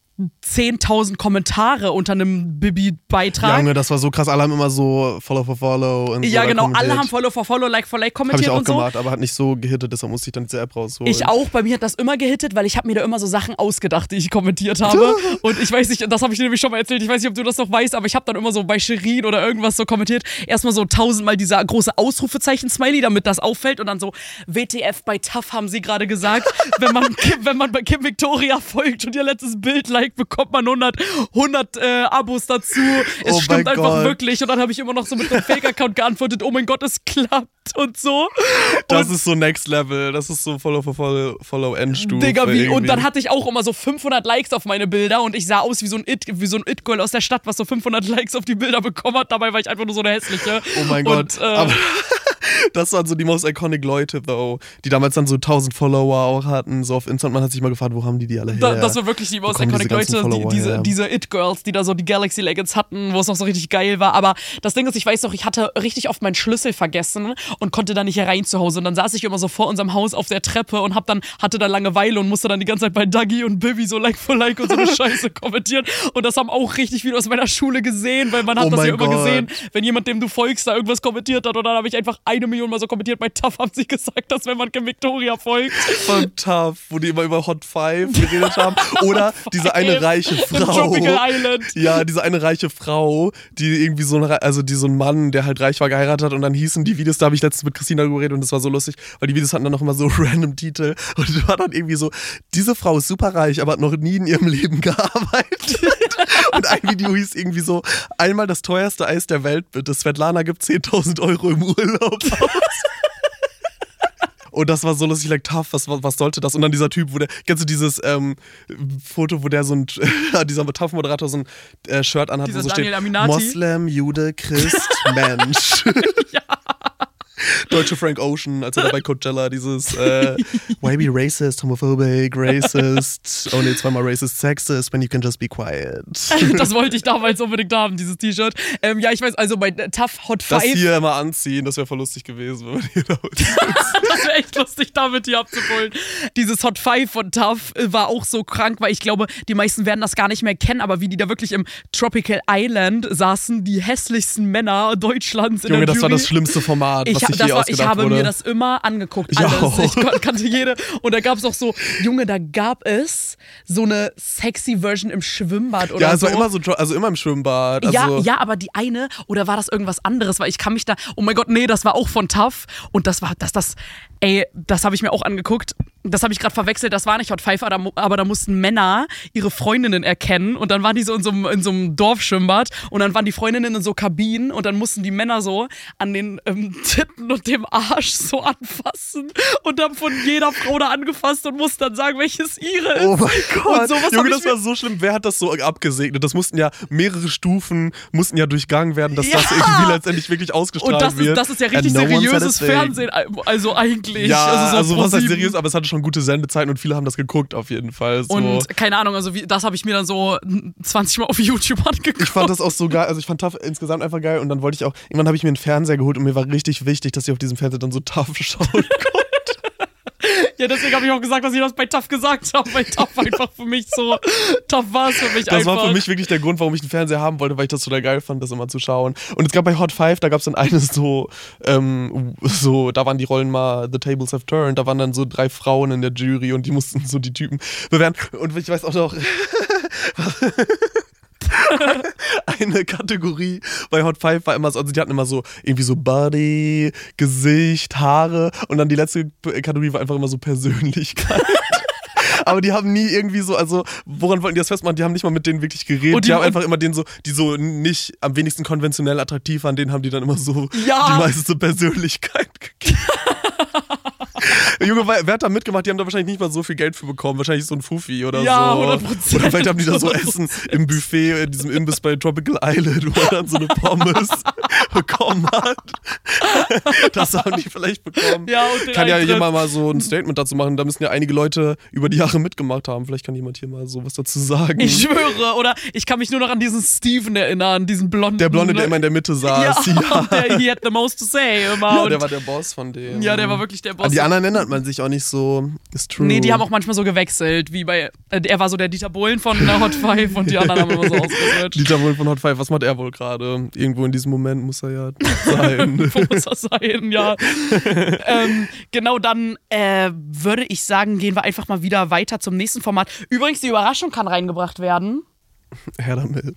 10.000 Kommentare unter einem Bibi-Beitrag. Junge, das war so krass. Alle haben immer so Follow for Follow und so. Ja, genau. Alle haben Follow for Follow, Like for Like kommentiert und so. Habe ich auch gemacht, aber hat nicht so gehittet, deshalb musste ich dann diese App rausholen. Ich auch. Bei mir hat das immer gehittet, weil ich habe mir da immer so Sachen ausgedacht, die ich kommentiert habe. Und ich weiß nicht, das habe ich dir nämlich schon mal erzählt, ich weiß nicht, ob du das noch weißt, aber ich habe dann immer so bei Shirin oder irgendwas so kommentiert, erstmal so 1000-mal dieser große Ausrufezeichen-Smiley, damit das auffällt und dann so, WTF bei Tough haben sie gerade gesagt, wenn man bei Kim Victoria folgt und ihr letztes Bild liked, bekommt man 100 Abos dazu. Es stimmt einfach wirklich. Und dann habe ich immer noch so mit einem Fake-Account geantwortet, oh mein Gott, es klappt und so. Das ist so Next Level. Das ist so Follow Endstufe. Digga, wie? Und dann hatte ich auch immer so 500 Likes auf meine Bilder und ich sah aus wie so ein It-Girl aus der Stadt, was so 500 Likes auf die Bilder bekommen hat. Dabei war ich einfach nur so eine hässliche. Oh mein Gott. Aber das waren so die most iconic Leute, though, die damals dann so 1000 Follower auch hatten, so auf Insta. Und man hat sich mal gefragt, wo haben die alle her? Das war wirklich die most iconic Leute, diese It-Girls, die da so die Galaxy Leggings hatten, wo es noch so richtig geil war. Aber das Ding ist, ich weiß noch, ich hatte richtig oft meinen Schlüssel vergessen und konnte da nicht rein zu Hause. Und dann saß ich immer so vor unserem Haus auf der Treppe und hatte dann Langeweile und musste dann die ganze Zeit bei Dagi und Bibi so Like for Like und so eine Scheiße kommentieren. Und das haben auch richtig viele aus meiner Schule gesehen, weil man hat das ja immer gesehen, wenn jemand, dem du folgst, da irgendwas kommentiert hat. Und dann habe ich einfach 1 Million Mal so kommentiert. Bei Tough haben sie gesagt, dass wenn man Kim Victoria folgt. Von Tough, wo die immer über Hot 5 geredet haben. Oder diese eine reiche Frau. Tropical Island. Ja, diese eine reiche Frau, die irgendwie so einen Mann, der halt reich war, geheiratet hat. Und dann hießen die Videos, da habe ich letztens mit Christina darüber geredet und das war so lustig, weil die Videos hatten dann noch immer so random Titel. Und es war dann irgendwie so, diese Frau ist super reich, aber hat noch nie in ihrem Leben gearbeitet. Und ein Video hieß irgendwie so, einmal das teuerste Eis der Welt bitte. Svetlana gibt 10.000 € im Urlaub aus. Und das war so lustig, like Tough, was sollte das? Und dann dieser Typ, kennst du dieses Foto, wo der dieser Tough-Moderator so ein Shirt anhat, dieser wo so Daniel steht, Aminati. Moslem, Jude, Christ, Mensch. Ja. Deutsche Frank Ocean, als er da bei Coachella dieses Why be racist, homophobic, racist, only zweimal racist, sexist, when you can just be quiet. Das wollte ich damals unbedingt haben, dieses T-Shirt. Ja, ich weiß, also bei Tough Hot 5. Das hier immer anziehen, das wäre voll lustig gewesen, wenn man hier da Das wäre echt lustig, damit hier abzuholen. Dieses Hot 5 von Tough war auch so krank, weil ich glaube, die meisten werden das gar nicht mehr kennen, aber wie die da wirklich im Tropical Island saßen, die hässlichsten Männer Deutschlands in Junge, der das Jury. war das schlimmste Format, was sich je ausgedacht wurde. Ich habe mir das immer angeguckt, Ich alles. auch. Ich kannte jede. Und da gab es auch so, Junge, da gab es so eine sexy Version im Schwimmbad oder so. Ja, es war immer so, also immer im Schwimmbad. Also Ja, aber die eine, oder war das irgendwas anderes? Weil ich kann mich da, oh mein Gott, nee, das war auch von Tough. Und das habe ich mir auch angeguckt. Das habe ich gerade verwechselt, das war nicht Hot 5, aber da mussten Männer ihre Freundinnen erkennen und dann waren die so in so einem Dorfschwimmbad und dann waren die Freundinnen in so Kabinen und dann mussten die Männer so an den Titten und dem Arsch so anfassen und haben von jeder Frau da angefasst und mussten dann sagen, welches ihre ist. oh mein Gott, Und sowas Junge, hab das war so schlimm. Wer hat das so abgesegnet? Das mussten ja mehrere Stufen, mussten ja durchgangen werden, dass das irgendwie letztendlich wirklich ausgestrahlt wird. Und das ist ja richtig And no one seriöses said a thing. Fernsehen, also eigentlich. Ja, also was heißt ProSieben. seriös, aber es hatte schon gute Sendezeiten und viele haben das geguckt auf jeden Fall. So. Und keine Ahnung, also das habe ich mir dann so 20 Mal auf YouTube angeguckt. Ich fand das auch so geil, also ich fand Tough insgesamt einfach geil und dann wollte ich auch, irgendwann habe ich mir einen Fernseher geholt und mir war richtig wichtig, dass ich auf diesem Fernseher dann so Tough schauen konnte. Ja, deswegen habe ich auch gesagt, dass ich das bei Tough gesagt habe, weil Tough einfach für mich so, Tough war es für mich Das einfach. war für mich wirklich der Grund, warum ich einen Fernseher haben wollte, weil ich das total geil fand, das immer zu schauen. Und es gab bei Hot 5, da gab es dann eines so, da waren die Rollen mal The Tables Have Turned, da waren dann so 3 Frauen in der Jury und die mussten so die Typen bewerten. Und ich weiß auch noch, eine Kategorie bei Hot 5 war immer so, also die hatten immer so irgendwie so Body, Gesicht, Haare und dann die letzte Kategorie war einfach immer so Persönlichkeit. Aber die haben nie irgendwie so, also woran wollten die das festmachen? Die haben nicht mal mit denen wirklich geredet. Die haben einfach immer denen so, die so nicht am wenigsten konventionell attraktiv waren, denen haben die dann immer so die meiste Persönlichkeit gegeben. Junge, wer hat da mitgemacht? Die haben da wahrscheinlich nicht mal so viel Geld für bekommen. Wahrscheinlich so ein Fuffi oder ja, so. 100%. Oder vielleicht haben die da so Essen im Buffet, in diesem Imbiss bei Tropical Island, wo er dann so eine Pommes bekommen hat. Das haben die vielleicht bekommen. Ja, und den kann ja Eintritt. jemand mal so ein Statement dazu machen. Da müssen ja einige Leute über die Jahre mitgemacht haben. Vielleicht kann jemand hier mal so was dazu sagen. Ich schwöre, oder ich kann mich nur noch an diesen Steven erinnern, diesen Blonden. Der Blonde, der immer in der Mitte saß. Ja. Der he had the most to say immer. Ja, und der war der Boss von dem. ja, der war wirklich der Boss. An die anderen erinnert man sich auch nicht so. Ist true. Nee, die haben auch manchmal so gewechselt, wie bei, er war so der Dieter Bohlen von Hot 5 und die anderen haben immer so ausgeswitcht. Dieter Bohlen von Hot 5, was macht er wohl gerade? Irgendwo in diesem Moment muss er ja sein. Wo muss das sein, ja. Genau, dann würde ich sagen, gehen wir einfach mal wieder weiter zum nächsten Format. Übrigens, die Überraschung kann reingebracht werden. Her damit.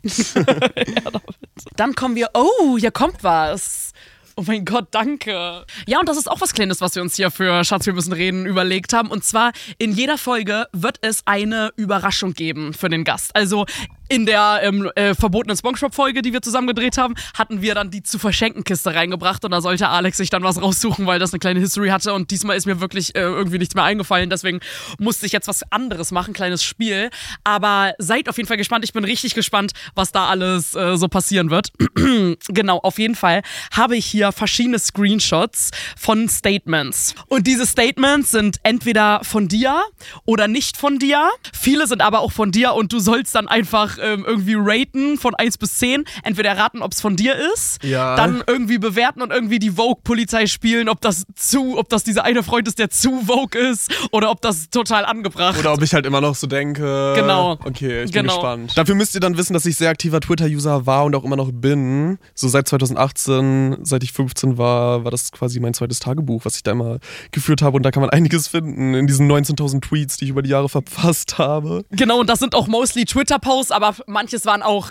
Dann kommen wir, oh, hier kommt was. Oh mein Gott, danke. Ja, und das ist auch was Kleines, was wir uns hier für Schatz, wir müssen reden überlegt haben. Und zwar, in jeder Folge wird es eine Überraschung geben für den Gast. Also in der verbotenen SpongeBob-Folge, die wir zusammen gedreht haben, hatten wir dann die zu verschenken Kiste reingebracht und da sollte Alex sich dann was raussuchen, weil das eine kleine History hatte und diesmal ist mir wirklich irgendwie nichts mehr eingefallen, deswegen musste ich jetzt was anderes machen, kleines Spiel, aber seid auf jeden Fall gespannt, ich bin richtig gespannt, was da alles so passieren wird. Genau, auf jeden Fall habe ich hier verschiedene Screenshots von Statements und diese Statements sind entweder von dir oder nicht von dir, viele sind aber auch von dir und du sollst dann einfach irgendwie raten von 1 bis 10. Entweder raten, ob es von dir ist, dann irgendwie bewerten und irgendwie die Vogue-Polizei spielen, ob das dieser eine Freund ist, der zu Vogue ist oder ob das total angebracht. Oder ob ich halt immer noch so denke. Genau. Okay, ich bin gespannt. Dafür müsst ihr dann wissen, dass ich sehr aktiver Twitter-User war und auch immer noch bin. So seit 2018, seit ich 15 war das quasi mein zweites Tagebuch, was ich da immer geführt habe und da kann man einiges finden in diesen 19.000 Tweets, die ich über die Jahre verfasst habe. Genau, und das sind auch mostly Twitter-Posts, aber manches waren auch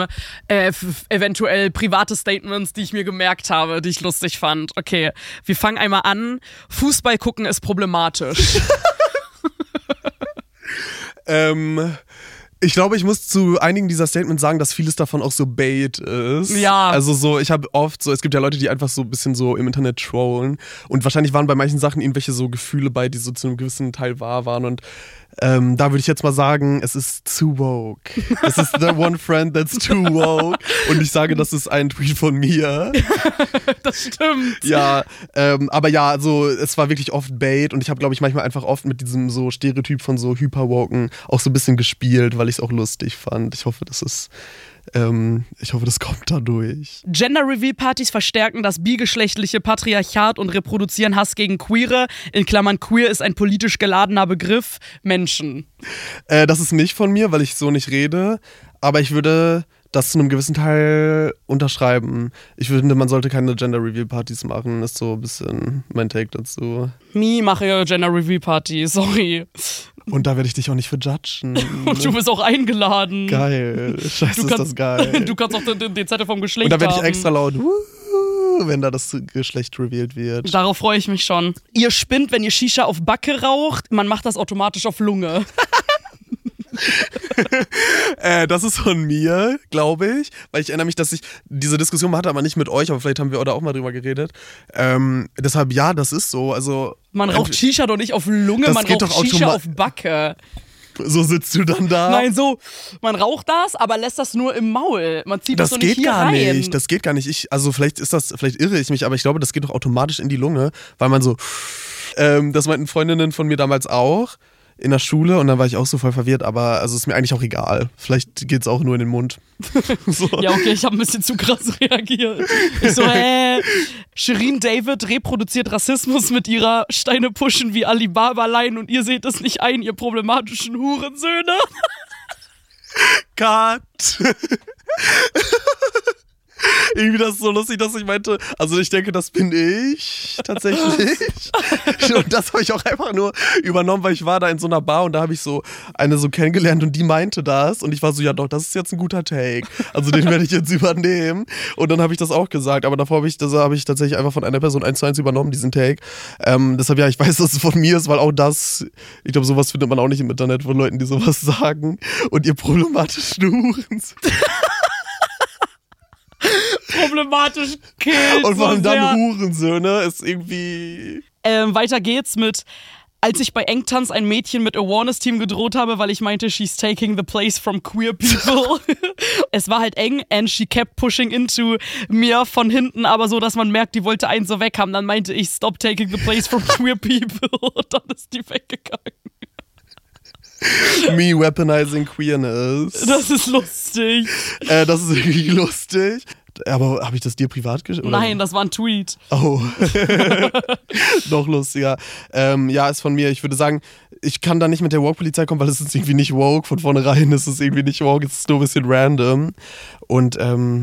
eventuell private Statements, die ich mir gemerkt habe, die ich lustig fand. Okay, wir fangen einmal an. Fußball gucken ist problematisch. Ich glaube, ich muss zu einigen dieser Statements sagen, dass vieles davon auch so Bait ist. Ja. Also so, ich habe oft so, es gibt ja Leute, die einfach so ein bisschen so im Internet trollen und wahrscheinlich waren bei manchen Sachen irgendwelche so Gefühle bei, die so zu einem gewissen Teil wahr waren und Da würde ich jetzt mal sagen, es ist zu woke. Es ist the one friend that's too woke. Und ich sage, das ist ein Tweet von mir. Das stimmt. Ja, aber ja, also es war wirklich oft Bait und ich habe, glaube ich, manchmal einfach oft mit diesem so Stereotyp von so Hyperwoken auch so ein bisschen gespielt, weil ich es auch lustig fand. Ich hoffe, das kommt da durch. Gender-Reveal-Partys verstärken das bigeschlechtliche Patriarchat und reproduzieren Hass gegen Queere. In Klammern, queer ist ein politisch geladener Begriff. Menschen. Das ist nicht von mir, weil ich so nicht rede, aber ich würde das zu einem gewissen Teil unterschreiben. Ich finde, man sollte keine Gender-Reveal-Partys machen. Das ist so ein bisschen mein Take dazu. Mache Gender-Reveal-Party, sorry. Und da werde ich dich auch nicht für judgen. Und du bist auch eingeladen. Geil. Scheiße, ist das geil. Du kannst auch den Zettel vom Geschlecht haben. Und da werde ich extra laut, wenn da das Geschlecht revealed wird. Darauf freue ich mich schon. Ihr spinnt, wenn ihr Shisha auf Backe raucht. Man macht das automatisch auf Lunge. Das ist von mir, glaube ich, weil ich erinnere mich, dass ich diese Diskussion mal hatte, aber nicht mit euch, aber vielleicht haben wir da auch mal drüber geredet. Deshalb, ja, das ist so. Also, man raucht Shisha doch nicht auf Lunge, man raucht Shisha auf Backe. So sitzt du dann da? Nein, so, man raucht das, aber lässt das nur im Maul. Man zieht das so nicht hier rein. Das geht gar nicht. Vielleicht irre ich mich, aber ich glaube, das geht doch automatisch in die Lunge, weil man so, das meinten Freundinnen von mir damals auch. In der Schule und dann war ich auch so voll verwirrt, aber also ist mir eigentlich auch egal. Vielleicht geht's auch nur in den Mund. So. Ja, okay, ich habe ein bisschen zu krass reagiert. Ich so, Shirin David reproduziert Rassismus mit ihrer Steine pushen wie Alibaba-Line und ihr seht es nicht ein, ihr problematischen Hurensöhne. Cut. Irgendwie das ist so lustig, dass ich meinte, also ich denke, das bin ich tatsächlich. Und das habe ich auch einfach nur übernommen, weil ich war da in so einer Bar und da habe ich so eine so kennengelernt und die meinte das und ich war so, ja doch, das ist jetzt ein guter Take. Also den werde ich jetzt übernehmen. Und dann habe ich das auch gesagt, aber davor habe ich tatsächlich einfach von einer Person 1:1 übernommen, diesen Take. Deshalb, ja, ich weiß, dass es von mir ist, weil auch das, ich glaube, sowas findet man auch nicht im Internet von Leuten, die sowas sagen. Und ihr problematischen Hurens. Problematisch killt. Und vor allem so sehr. dann Hurensöhne ist irgendwie... Weiter geht's mit, als ich bei Engtanz ein Mädchen mit Awareness-Team gedroht habe, weil ich meinte, she's taking the place from queer people. Es war halt eng and she kept pushing into mir von hinten, aber so, dass man merkt, die wollte einen so weg haben. Dann meinte ich, stop taking the place from queer people. Und dann ist die weggegangen. Me weaponizing queerness. Das ist lustig. Das ist irgendwie lustig. Aber habe ich das dir privat geschrieben? Nein, das war ein Tweet. Oh. Noch lustiger. Ja, ist von mir. Ich würde sagen, ich kann da nicht mit der Woke-Polizei kommen, weil es ist irgendwie nicht woke. Von vornherein ist es irgendwie nicht woke. Es ist nur ein bisschen random. Und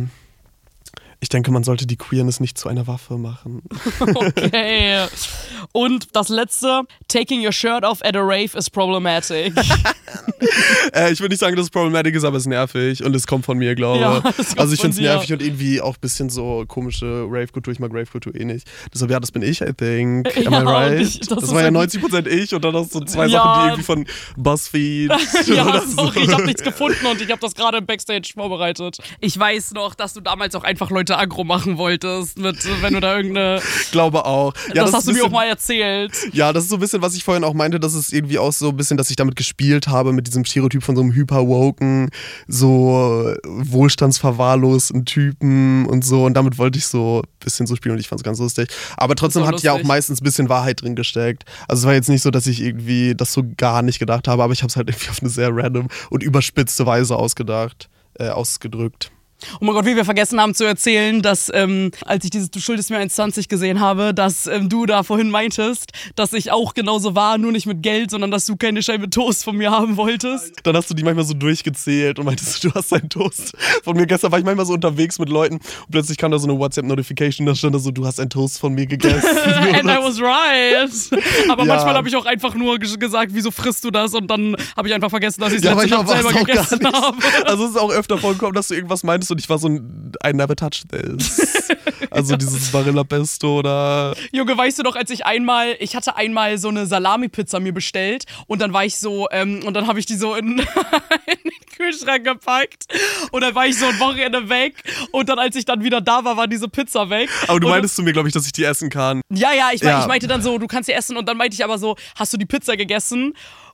ich denke, man sollte die Queerness nicht zu einer Waffe machen. Okay. Und das letzte, taking your shirt off at a rave is problematic. Ich würde nicht sagen, dass es problematic ist, aber es ist nervig und es kommt von mir, glaube ich. Ja, also ich finde es nervig und irgendwie auch ein bisschen so komische Rave-Kultur. Ich mag Rave-Kultur eh nicht. Deshalb, ja, das bin ich, I think. Am I right? Das war ja 90% ich und dann noch so zwei Sachen, die irgendwie von BuzzFeed. Ja, sorry, ich habe nichts gefunden und ich habe das gerade im Backstage vorbereitet. Ich weiß noch, dass du damals auch einfach Leute aggro machen wolltest, wenn du da irgendeine... Glaube auch. Ja, das hast du mir auch mal erzählt. Ja, das ist so ein bisschen, was ich vorhin auch meinte, dass es irgendwie auch so ein bisschen, dass ich damit gespielt habe, mit diesem Stereotyp von so einem hyper-woken, so wohlstandsverwahrlosten Typen und so. Und damit wollte ich so ein bisschen so spielen und ich fand es ganz lustig. Aber trotzdem hat ja auch meistens ein bisschen Wahrheit drin gesteckt. Also es war jetzt nicht so, dass ich irgendwie das so gar nicht gedacht habe, aber ich habe es halt irgendwie auf eine sehr random und überspitzte Weise ausgedrückt. Oh mein Gott, wie wir vergessen haben zu erzählen, dass als ich dieses Du schuldest mir 1,20 gesehen habe, dass du da vorhin meintest, dass ich auch genauso war, nur nicht mit Geld, sondern dass du keine Scheibe Toast von mir haben wolltest. Dann hast du die manchmal so durchgezählt und meintest, du hast einen Toast von mir. Gestern war ich manchmal so unterwegs mit Leuten und plötzlich kam da so eine WhatsApp-Notification, da stand da so, du hast einen Toast von mir gegessen. And I was right. Aber manchmal habe ich auch einfach nur gesagt, wieso frisst du das? Und dann habe ich einfach vergessen, dass ich es letzte Nacht selber gegessen habe. Also es ist auch öfter vorgekommen, dass du irgendwas meintest und ich war so I never touched this. Also dieses Barilla Pesto oder... Junge, weißt du doch, ich hatte einmal so eine Salami-Pizza mir bestellt und dann war ich so, und dann habe ich die so in den Kühlschrank gepackt und dann war ich so ein Wochenende weg und dann, als ich dann wieder da war, war diese Pizza weg. Aber du meintest zu mir, glaube ich, dass ich die essen kann. Ja, ich meinte dann so, du kannst sie essen und dann meinte ich aber so, hast du die Pizza gegessen?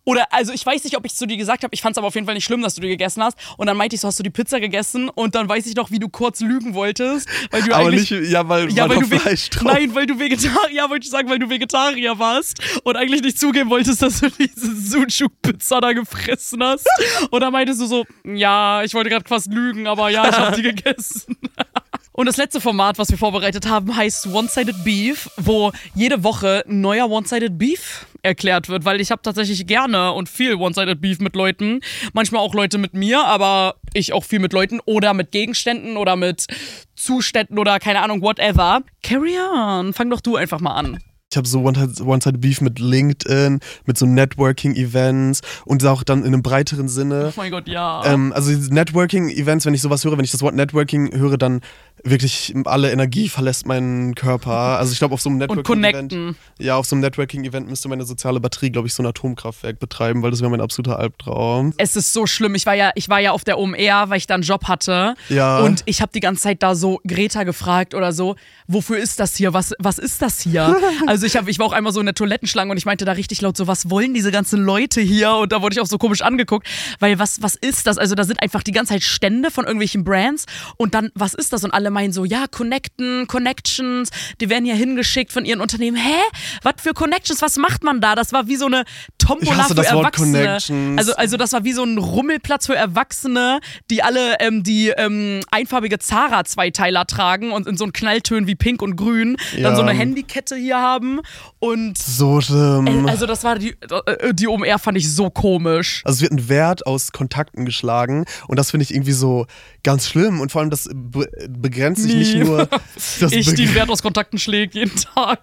Oder, also ich weiß nicht, ob ich zu dir gesagt habe, ich fand es aber auf jeden Fall nicht schlimm, dass du die gegessen hast. Und dann meinte ich so, hast du die Pizza gegessen? Und dann weiß ich noch, wie du kurz lügen wolltest. Weil du aber eigentlich, nicht, weil du Fleisch drauf. Nein, weil du Vegetarier, wollte ich sagen, weil du Vegetarier warst und eigentlich nicht zugeben wolltest, dass du diese Sucuk-Pizza da gefressen hast. Und dann meintest du so, ja, ich wollte gerade fast lügen, aber ja, ich habe die gegessen. Und das letzte Format, was wir vorbereitet haben, heißt One-Sided Beef, wo jede Woche ein neuer One-Sided Beef erklärt wird, weil ich habe tatsächlich gerne und viel One-Sided Beef mit Leuten, manchmal auch Leute mit mir, aber ich auch viel mit Leuten oder mit Gegenständen oder mit Zuständen oder keine Ahnung, whatever. Carry on, fang doch du einfach mal an. Ich habe so One-Sided Beef mit LinkedIn, mit so Networking-Events und auch dann in einem breiteren Sinne. Oh mein Gott, ja. Also diese Networking-Events, wenn ich sowas höre, wenn ich das Wort Networking höre, dann wirklich alle Energie verlässt meinen Körper. Also ich glaube, auf so einem Networking-Event, ja, auf so einem Networking-Event müsste meine soziale Batterie, glaube ich, so ein Atomkraftwerk betreiben, weil das wäre mein absoluter Albtraum. Es ist so schlimm. Ich war ja auf der OMR, weil ich da einen Job hatte. Ja. Und ich habe die ganze Zeit da so Greta gefragt oder so, wofür ist das hier? Was ist das hier? Also ich war auch einmal so in der Toilettenschlange und ich meinte da richtig laut so, was wollen diese ganzen Leute hier? Und da wurde ich auch so komisch angeguckt, weil was ist das? Also da sind einfach die ganze Zeit Stände von irgendwelchen Brands und dann, was ist das? Und alle meinen so, ja, Connections, die werden hier hingeschickt von ihren Unternehmen. Hä? Was für Connections? Was macht man da? Das war wie so eine Tombola für Erwachsene. Also das war wie so ein Rummelplatz für Erwachsene, die alle die einfarbige Zara-Zweiteiler tragen und in so einen Knalltönen wie Pink und Grün, dann so eine Handykette hier haben und so schlimm. Also das war die OMR fand ich so komisch. Also es wird ein Wert aus Kontakten geschlagen und das finde ich irgendwie so ganz schlimm und vor allem das begrenzt sich nicht nur... den Wert aus Kontakten schlägt jeden Tag.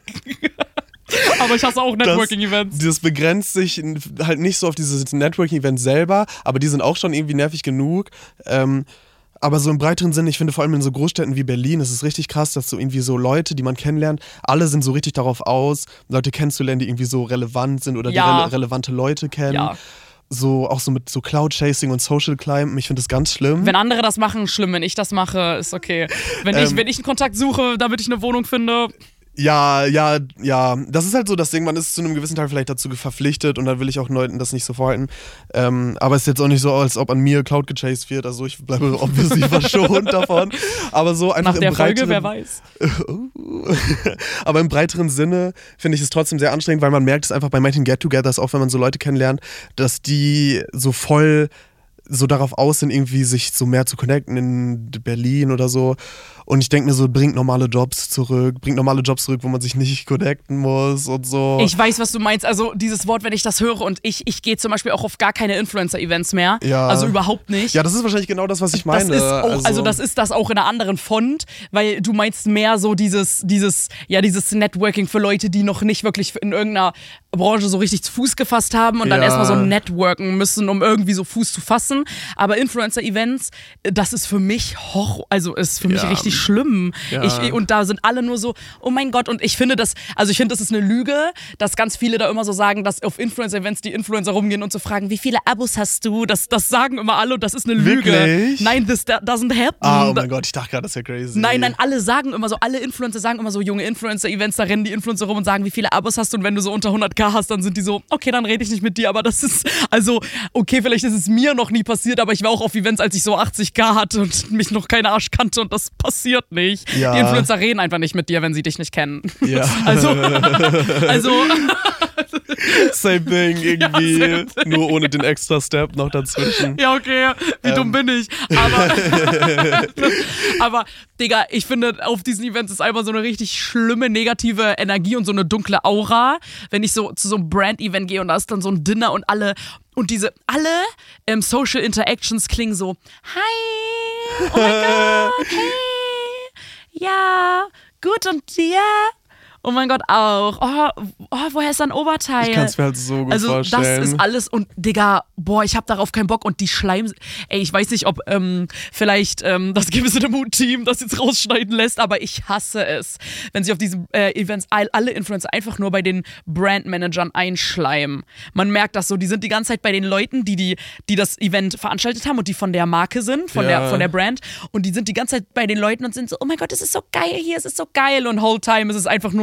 Aber ich hasse auch Networking-Events. Das begrenzt sich halt nicht so auf dieses Networking-Event selber, aber die sind auch schon irgendwie nervig genug. Aber so im breiteren Sinne, ich finde vor allem in so Großstädten wie Berlin, ist es richtig krass, dass so irgendwie so Leute, die man kennenlernt, alle sind so richtig darauf aus, Leute kennenzulernen, die irgendwie so relevant sind oder die relevante Leute kennen. Ja. So auch so mit so Cloud-Chasing und Social Climb, ich finde das ganz schlimm. Wenn andere das machen, schlimm. Wenn ich das mache, ist okay. Wenn ich einen Kontakt suche, damit ich eine Wohnung finde... Ja, das ist halt so das Ding, man ist zu einem gewissen Teil vielleicht dazu verpflichtet und dann will ich auch Leuten das nicht so vorhalten. Aber es ist jetzt auch nicht so, als ob an mir Cloud gechased wird, also ich bleibe obviously verschont davon. Aber so einfach nach der Folge, wer weiß. Aber im breiteren Sinne finde ich es trotzdem sehr anstrengend, weil man merkt es einfach bei manchen Get-Togethers, auch wenn man so Leute kennenlernt, dass die so voll so darauf aus sind, irgendwie sich so mehr zu connecten in Berlin oder so. Und ich denke mir so, bringt normale Jobs zurück, wo man sich nicht connecten muss und so. Ich weiß, was du meinst. Also dieses Wort, wenn ich das höre und ich gehe zum Beispiel auch auf gar keine Influencer-Events mehr. Ja. Also überhaupt nicht. Ja, das ist wahrscheinlich genau das, was ich meine. Das ist das auch in einer anderen Font, weil du meinst mehr so dieses Networking für Leute, die noch nicht wirklich in irgendeiner Branche so richtig Fuß gefasst haben und dann erstmal so networken müssen, um irgendwie so Fuß zu fassen. Aber Influencer-Events, das ist für mich richtig schlimm. Ja. Und da sind alle nur so, oh mein Gott, und ich finde das ist eine Lüge, dass ganz viele da immer so sagen, dass auf Influencer-Events die Influencer rumgehen und so fragen, wie viele Abos hast du? Das sagen immer alle und das ist eine Lüge. Wirklich? Nein, this doesn't happen. Oh mein Gott, ich dachte gerade, das wäre crazy. Nein, alle Influencer sagen immer so, junge Influencer-Events, da rennen die Influencer rum und sagen, wie viele Abos hast du? Und wenn du so unter 100.000 hast, dann sind die so, okay, dann rede ich nicht mit dir, aber das ist, okay, vielleicht ist es mir noch nie passiert, aber ich war auch auf Events, als ich so 80.000 hatte und mich noch kein Arsch kannte und das passiert nicht. Ja. Die Influencer reden einfach nicht mit dir, wenn sie dich nicht kennen. Ja. Also same thing irgendwie, ja, nur ohne den extra Step noch dazwischen. Ja, okay, wie dumm bin ich. Aber Digga, ich finde, auf diesen Events ist einfach so eine richtig schlimme negative Energie und so eine dunkle Aura. Wenn ich so zu so einem Brand-Event gehe und da ist dann so ein Dinner und alle Social Interactions klingen so, hi, oh mein Gott, hey, ja, gut und dir? Oh mein Gott, auch. Oh, woher ist dein Oberteil? Ich kann es mir halt so gut vorstellen. Also das ist alles und Digga, ich hab darauf keinen Bock und die Schleim... Ey, ich weiß nicht, ob vielleicht das gewisse Mood-Team das jetzt rausschneiden lässt, aber ich hasse es, wenn sich auf diesen Events alle Influencer einfach nur bei den Brandmanagern einschleimen. Man merkt das so, die sind die ganze Zeit bei den Leuten, die das Event veranstaltet haben und die von der Marke sind, von der Brand und die sind die ganze Zeit bei den Leuten und sind so, oh mein Gott, es ist so geil hier, es ist so geil und whole time ist es einfach nur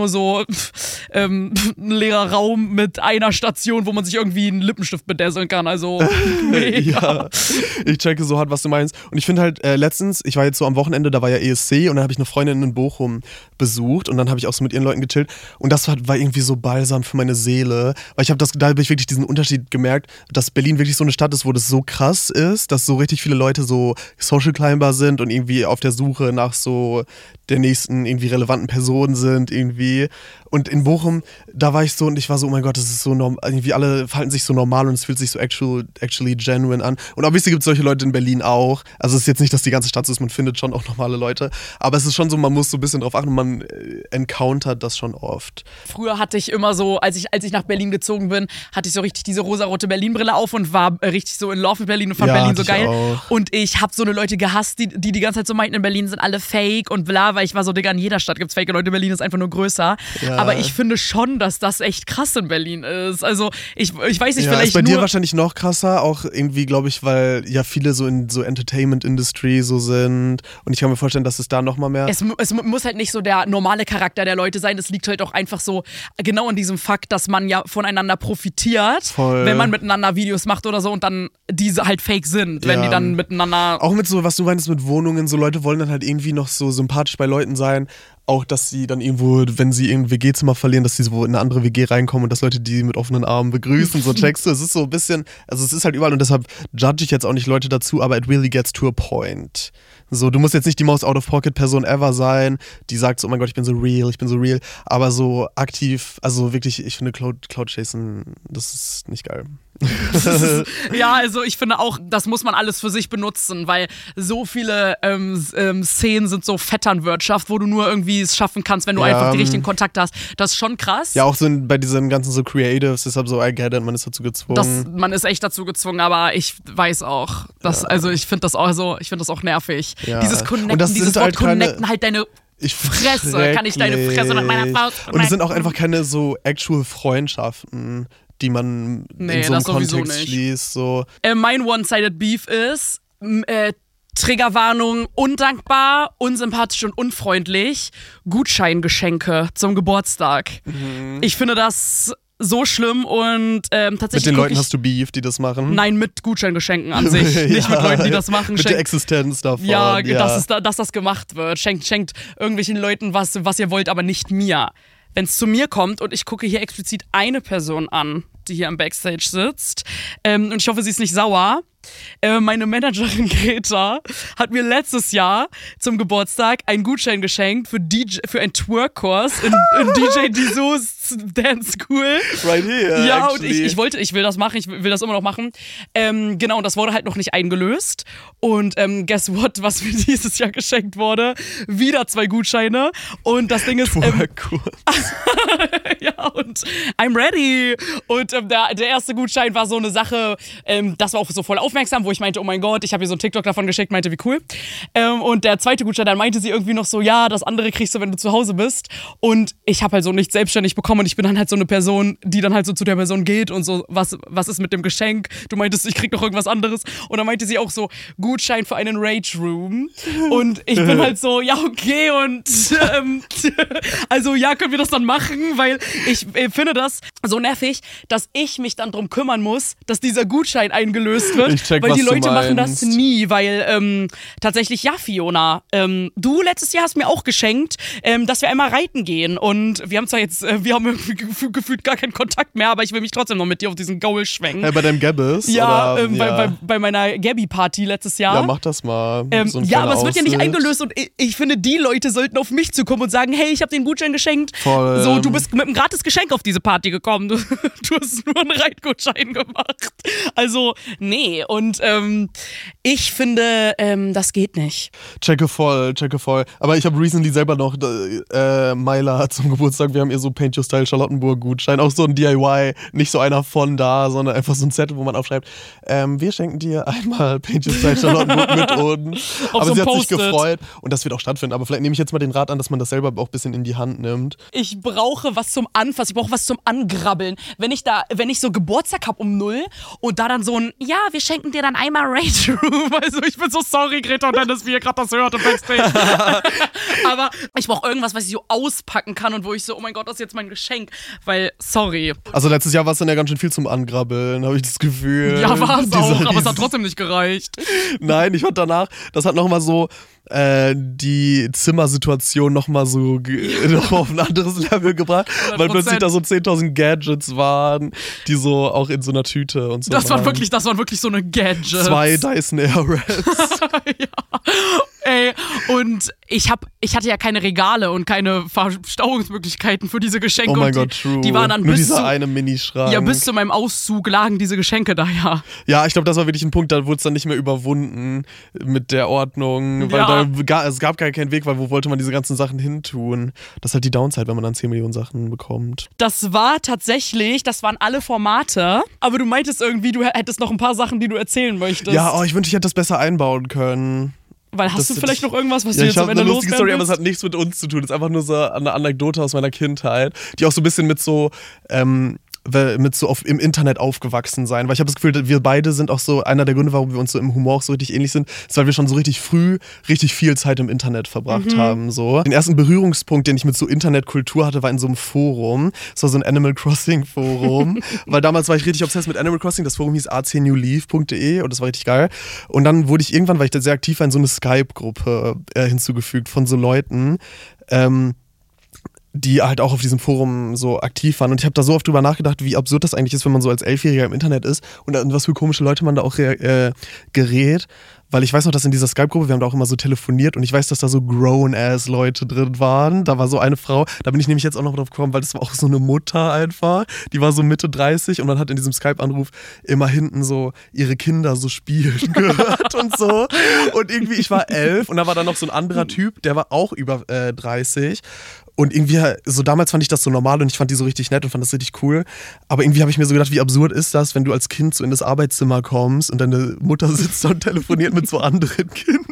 so ein leerer Raum mit einer Station, wo man sich irgendwie einen Lippenstift bedesseln kann. Also mega. Ja, ich checke so hart, was du meinst. Und ich finde halt, letztens, ich war jetzt so am Wochenende, da war ja ESC und dann habe ich eine Freundin in Bochum besucht und dann habe ich auch so mit ihren Leuten gechillt und das war irgendwie so balsam für meine Seele, weil da habe ich wirklich diesen Unterschied gemerkt, dass Berlin wirklich so eine Stadt ist, wo das so krass ist, dass so richtig viele Leute so Social Climber sind und irgendwie auf der Suche nach so der nächsten irgendwie relevanten Person sind irgendwie. Und in Bochum, da war ich so und ich war so, oh mein Gott, das ist so normal, irgendwie alle verhalten sich so normal und es fühlt sich so actually genuine an. Und obviously gibt es solche Leute in Berlin auch. Also es ist jetzt nicht, dass die ganze Stadt so ist, man findet schon auch normale Leute. Aber es ist schon so, man muss so ein bisschen drauf achten und man encountert das schon oft. Früher hatte ich immer so, als ich nach Berlin gezogen bin, hatte ich so richtig diese rosarote Berlin-Brille auf und war richtig so in Love mit Berlin und fand Berlin so geil. Auch. Und ich habe so eine Leute gehasst, die ganze Zeit so meinten, in Berlin sind alle fake und bla, weil ich war so, Digga, in jeder Stadt gibt's fake Leute, Berlin ist einfach nur größer. Ja. Aber ich finde schon, dass das echt krass in Berlin ist. Also ich weiß nicht, vielleicht ist bei dir wahrscheinlich noch krasser, auch irgendwie, glaube ich, weil ja viele so in so Entertainment-Industry so sind und ich kann mir vorstellen, dass es da noch mal mehr... Es muss halt nicht so der normale Charakter der Leute sein, es liegt halt auch einfach so genau in diesem Fakt, dass man ja voneinander profitiert, Voll. wenn man miteinander Videos macht oder so und dann diese halt fake sind, wenn die dann miteinander... Auch mit so, was du meinst mit Wohnungen, so Leute wollen dann halt irgendwie noch so sympathisch bei Leuten sein, auch, dass sie dann irgendwo, wenn sie ein WG-Zimmer verlieren, dass sie so in eine andere WG reinkommen und dass Leute die mit offenen Armen begrüßen, so checkst du, es ist so ein bisschen, also es ist halt überall und deshalb judge ich jetzt auch nicht Leute dazu, aber it really gets to a point. So, du musst jetzt nicht die most out-of-pocket-Person ever sein, die sagt so, oh mein Gott, ich bin so real, aber so aktiv, also wirklich, ich finde Cloud-Chasen, das ist nicht geil. Ja, also ich finde auch, das muss man alles für sich benutzen, weil so viele Szenen sind so Vetternwirtschaft, wo du nur irgendwie es schaffen kannst, wenn du einfach die richtigen Kontakte hast. Das ist schon krass. Ja, auch so bei diesen ganzen so Creatives, deshalb so, I get it, man ist dazu gezwungen. Man ist echt dazu gezwungen, aber ich weiß auch, also ich finde das auch nervig. Ja. Dieses Connecten, das dieses Wort Connecten, halt deine Fresse, kann ich deine Fresse mit meiner Faust connecten. Und es sind auch einfach keine so actual Freundschaften, die man in so einem Kontext schließt. So. Mein One-Sided Beef ist Triggerwarnung, undankbar, unsympathisch und unfreundlich, Gutscheingeschenke zum Geburtstag. Mhm. Ich finde das so schlimm und tatsächlich... Mit den Leuten hast du Beef, die das machen? Nein, mit Gutscheingeschenken an sich. Nicht mit Leuten, die das machen. Mit der Existenz davon. Ja, dass das gemacht wird. Schenkt irgendwelchen Leuten was ihr wollt, aber nicht mir. Wenn es zu mir kommt und ich gucke hier explizit eine Person an, die hier am Backstage sitzt, und ich hoffe, sie ist nicht sauer. Meine Managerin Greta hat mir letztes Jahr zum Geburtstag einen Gutschein geschenkt für einen Twerk-Kurs in DJ Dizos Dance School. Right here, ja, actually. Und ich will das machen, ich will das immer noch machen. Genau, und das wurde halt noch nicht eingelöst. Und guess what, was mir dieses Jahr geschenkt wurde? Wieder 2 Gutscheine. Und das Ding ist... Twerk-Kurs. Ja, und I'm ready. Und der erste Gutschein war so eine Sache, das war auch so voll aufmerksam, wo ich meinte, oh mein Gott, ich habe ihr so einen TikTok davon geschickt, meinte, wie cool. Und der zweite Gutschein, dann meinte sie irgendwie noch so, ja, das andere kriegst du, wenn du zu Hause bist. Und ich habe halt so nichts selbstständig bekommen und ich bin dann halt so eine Person, die dann halt so zu der Person geht und so, was ist mit dem Geschenk? Du meintest, ich krieg noch irgendwas anderes. Und dann meinte sie auch so, Gutschein für einen Rage Room. Und ich bin halt so, ja, okay, und also ja, können wir das dann machen? Weil ich finde das so nervig, dass ich mich dann drum kümmern muss, dass dieser Gutschein eingelöst wird. Ich check, weil die was du Leute machen das meinst. nie, weil tatsächlich, ja, Fiona, du letztes Jahr hast mir auch geschenkt, dass wir einmal reiten gehen und wir haben zwar jetzt, wir haben irgendwie gefühlt gar keinen Kontakt mehr, aber ich will mich trotzdem noch mit dir auf diesen Gaul schwenken. Hey, bei deinem Gabbis? Ja, oder, bei meiner Gabby-Party letztes Jahr. Ja, mach das mal. So ein ja, aber es wird ja nicht Aushilf. eingelöst und ich finde, die Leute sollten auf mich zukommen und sagen, hey, ich habe den Gutschein geschenkt. Voll. So, du bist mit einem gratis Geschenk auf diese Party gekommen. Du hast nur einen Reitgutschein gemacht. Also, nee. Und ich finde, das geht nicht. Checke voll. Aber ich habe recently selber noch Myla zum Geburtstag, wir haben ihr so Paint Your Style Charlottenburg-Gutschein, auch so ein DIY, nicht so einer von da, sondern einfach so ein Zettel, wo man aufschreibt, wir schenken dir einmal Paint Your Style Charlottenburg mit uns. Aber so sie hat sich Post-it. gefreut und das wird auch stattfinden. Aber vielleicht nehme ich jetzt mal den Rat an, dass man das selber auch ein bisschen in die Hand nimmt. Ich brauche was zum Anfassen. ich brauche was zum Angrabbeln. Wenn ich so Geburtstag habe um 0 und da dann so ein, ja, wir schenken dir dann einmal Rage Room. Also ich bin so sorry, Greta und Dennis, wie ihr gerade das hört im Backstage. Aber ich brauche irgendwas, was ich so auspacken kann und wo ich so, oh mein Gott, das ist jetzt mein Geschenk. Weil, sorry. Also letztes Jahr war es dann ja ganz schön viel zum Angrabbeln, habe ich das Gefühl. Ja, war es auch, aber es hat trotzdem nicht gereicht. Nein, ich fand danach, das hat nochmal so die Zimmersituation nochmal so noch auf ein anderes Level gebracht, 100%. Weil plötzlich da so 10.000 Gadgets waren, die so auch in so einer Tüte und so das waren wirklich so eine Gadgets. 2 Dyson Airwraps. Ja. Ey, und ich hatte ja keine Regale und keine Verstauungsmöglichkeiten für diese Geschenke. Oh mein Gott, true. Die waren dann nur dieser eine Minischrank. Ja, bis zu meinem Auszug lagen diese Geschenke da, ja. Ja, ich glaube, das war wirklich ein Punkt, da wurde es dann nicht mehr überwunden mit der Ordnung, weil es gab gar keinen Weg, weil wo wollte man diese ganzen Sachen hin tun? Das ist halt die Downside, wenn man dann 10 Millionen Sachen bekommt. Das waren alle Formate, aber du meintest irgendwie, du hättest noch ein paar Sachen, die du erzählen möchtest. Ja, ich wünschte, ich hätte das besser einbauen können. Weil hast du vielleicht noch irgendwas, was du jetzt am Ende loswerden willst? Ich habe eine lustige Story, aber es hat nichts mit uns zu tun. Es ist einfach nur so eine Anekdote aus meiner Kindheit, die auch so ein bisschen mit so im Internet aufgewachsen sein. Weil ich habe das Gefühl, wir beide sind auch so, einer der Gründe, warum wir uns so im Humor auch so richtig ähnlich sind, ist, weil wir schon so richtig früh richtig viel Zeit im Internet verbracht haben. So. Den ersten Berührungspunkt, den ich mit so Internetkultur hatte, war in so einem Forum. Das war so ein Animal Crossing Forum. Weil damals war ich richtig obsessed mit Animal Crossing. Das Forum hieß acnewleaf.de und das war richtig geil. Und dann wurde ich irgendwann, weil ich da sehr aktiv war, in so eine Skype-Gruppe hinzugefügt von so Leuten, die halt auch auf diesem Forum so aktiv waren. Und ich habe da so oft drüber nachgedacht, wie absurd das eigentlich ist, wenn man so als 11-Jähriger im Internet ist und an was für komische Leute man da auch gerät. Weil ich weiß noch, dass in dieser Skype-Gruppe, wir haben da auch immer so telefoniert und ich weiß, dass da so Grown-Ass-Leute drin waren. Da war so eine Frau, da bin ich nämlich jetzt auch noch drauf gekommen, weil das war auch so eine Mutter einfach. Die war so Mitte 30 und man hat in diesem Skype-Anruf immer hinten so ihre Kinder so spielen gehört und so. Und irgendwie, ich war 11 und da war dann noch so ein anderer Typ, der war auch über 30. Und irgendwie, so damals fand ich das so normal und ich fand die so richtig nett und fand das richtig cool. Aber irgendwie habe ich mir so gedacht, wie absurd ist das, wenn du als Kind so in das Arbeitszimmer kommst und deine Mutter sitzt da und telefoniert mit so anderen Kindern.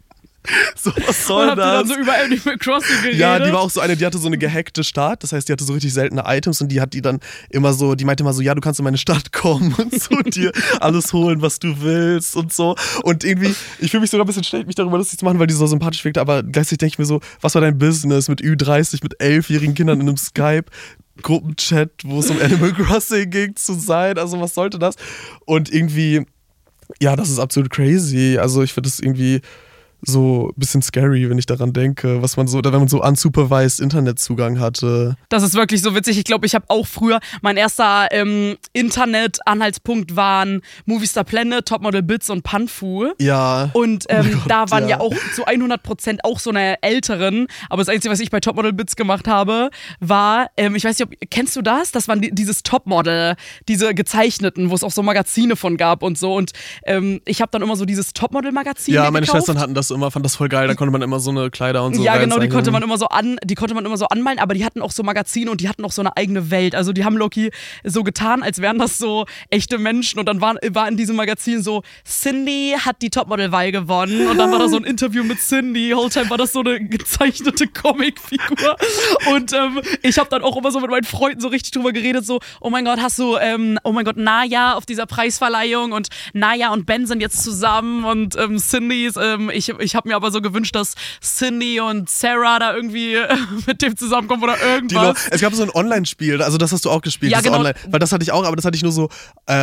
So, was soll und das? Habt ihr dann so über Animal Crossing geredet? Ja, die war auch so eine, die hatte so eine gehackte Stadt. Das heißt, die hatte so richtig seltene Items und die hat die dann immer so, die meinte immer so, ja, du kannst in meine Stadt kommen und so dir alles holen, was du willst und so. Und irgendwie, ich fühle mich sogar ein bisschen schlecht, mich darüber lustig zu machen, weil die so sympathisch wirkte, aber gleichzeitig denke ich mir so, was war dein Business mit Ü30, mit 11-jährigen Kindern in einem Skype-Gruppenchat, wo es um Animal Crossing ging, zu sein? Also was sollte das? Und irgendwie, ja, das ist absolut crazy. Also ich finde das irgendwie so ein bisschen scary, wenn ich daran denke, was man so, oder wenn man so unsupervised Internetzugang hatte. Das ist wirklich so witzig. Ich glaube, ich habe auch früher, mein erster Internet-Anhaltspunkt waren Movistar Planet, Topmodel Bits und Panfu. Ja. Und da waren ja auch zu 100% auch so eine älteren, aber das Einzige, was ich bei Topmodel Bits gemacht habe, war, ich weiß nicht, kennst du das? Das waren dieses Topmodel, diese gezeichneten, wo es auch so Magazine von gab und so. Und ich habe dann immer so dieses Topmodel-Magazin gekauft. Meine Schwestern hatten das immer, fand das voll geil, da konnte man immer so eine Kleider und so ja, genau, die konnte man immer so anmalen, aber die hatten auch so Magazine und die hatten auch so eine eigene Welt. Also die haben Loki so getan, als wären das so echte Menschen und dann war in diesem Magazin so, Cindy hat die Topmodel-Wahl gewonnen und dann war da so ein Interview mit Cindy. Whole time war das so eine gezeichnete Comicfigur und ich habe dann auch immer so mit meinen Freunden so richtig drüber geredet, so, oh mein Gott, hast du, Naya auf dieser Preisverleihung und Naya und Ben sind jetzt zusammen und Cindy ist, ich habe mir aber so gewünscht, dass Cindy und Sarah da irgendwie mit dem zusammenkommen oder irgendwas. Es gab so ein Online-Spiel, also das hast du auch gespielt, ja, das genau. Online, weil das hatte ich auch, aber das hatte ich nur so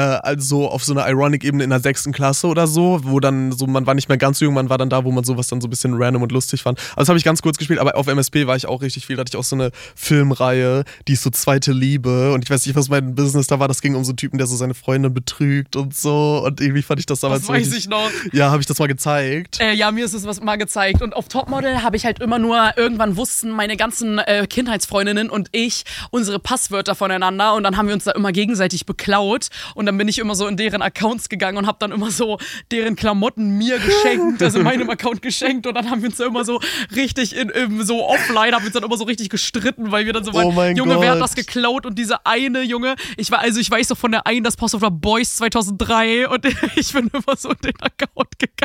also auf so einer Ironic-Ebene in der 6. Klasse oder so, wo dann so, man war nicht mehr ganz so jung, man war dann da, wo man sowas dann so ein bisschen random und lustig fand. Also das habe ich ganz kurz gespielt, aber auf MSP war ich auch richtig viel, da hatte ich auch so eine Filmreihe, die ist so Zweite Liebe und ich weiß nicht, was mein Business da war, das ging um so einen Typen, der so seine Freundin betrügt und so und irgendwie fand ich das damals so richtig, weiß ich noch. Ja, habe ich das mal gezeigt. Ja, mir ist es mal gezeigt und auf Topmodel habe ich halt immer nur, irgendwann wussten meine ganzen Kindheitsfreundinnen und ich unsere Passwörter voneinander und dann haben wir uns da immer gegenseitig beklaut und dann bin ich immer so in deren Accounts gegangen und habe dann immer so deren Klamotten mir geschenkt, also in meinem Account geschenkt und dann haben wir uns da immer so richtig so offline, haben wir uns dann immer so richtig gestritten, weil wir dann so waren, oh Junge, Gott. wer hat das geklaut und diese eine Junge, ich weiß doch von der einen, das Post of the Boys 2003 und ich bin immer so in den Account gegangen.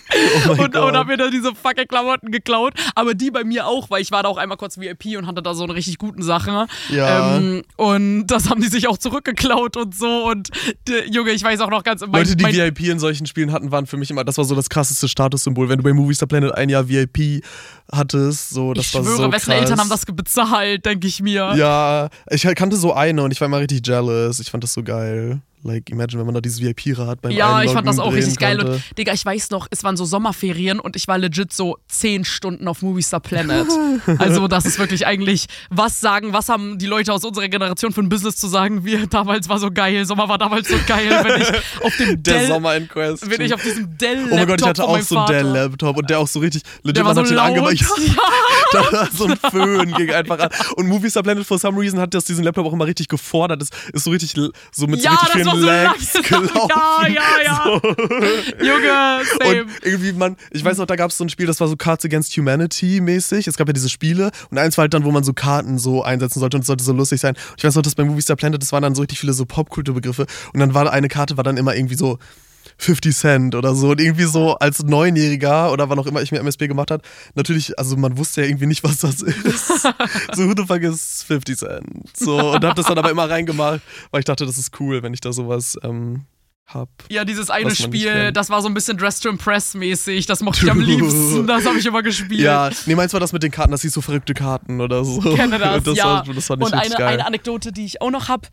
und hab mir da diese fucking Klamotten geklaut. Aber die bei mir auch, weil ich war da auch einmal kurz VIP und hatte da so eine richtig guten Sache. Ja. Und das haben die sich auch zurückgeklaut und so. Und Junge, ich weiß auch noch ganz... Leute, die VIP in solchen Spielen hatten, waren für mich immer, das war so das krasseste Statussymbol. Wenn du bei Movistar Planet ein Jahr VIP hattest, so, das war so krass. Ich schwöre, wessen Eltern haben das bezahlt, denke ich mir. Ja, ich kannte so eine und ich war immer richtig jealous. Ich fand das so geil. Like, imagine, wenn man da dieses VIP-Rad beim Ja, Einloggen ich fand das auch richtig geil. konnte. Und Digga, ich weiß noch, es waren so Sommerferien und ich war legit so 10 Stunden auf Movistar Planet. Also das ist wirklich eigentlich, was haben die Leute aus unserer Generation für ein Business zu sagen? Damals war so geil, Sommer war damals so geil, wenn ich auf dem Der Sommer in Question. Wenn ich auf diesem Dell-Laptop Oh mein Gott, ich hatte auch so einen Dell-Laptop und der auch so richtig, legit, der war so hat den laut. angemacht. Ja, da war so ein Föhn, ging einfach an. Und Movistar Planet, for some reason, hat diesen Laptop auch immer richtig gefordert. Das ist so richtig, so mit so richtig vielen Lags gelaufen. Ja. So. Junge, same. Und irgendwie ich weiß noch, da gab es so ein Spiel, das war so Cards Against Humanity mäßig. Es gab ja diese Spiele und eins war halt dann, wo man so Karten so einsetzen sollte und es sollte so lustig sein. Und ich weiß noch, dass bei Movistar Planet, das waren dann so richtig viele so Popkulturbegriffe und dann war eine Karte, war dann immer irgendwie so 50 Cent oder so und irgendwie so als Neunjähriger oder wann auch immer ich mir MSP gemacht habe, natürlich, also man wusste ja irgendwie nicht, was das ist. So, who the fuck is 50 Cent? So, und hab das dann aber immer reingemacht, weil ich dachte, das ist cool, wenn ich da sowas hab. Ja, dieses eine Spiel, das war so ein bisschen Dress to Impress mäßig, das mochte ich am liebsten, das habe ich immer gespielt. Ja, nee, meinst du das mit den Karten, das hieß so verrückte Karten oder so? Ich kenne das, ja. Das war nicht und eine Anekdote, die ich auch noch habe,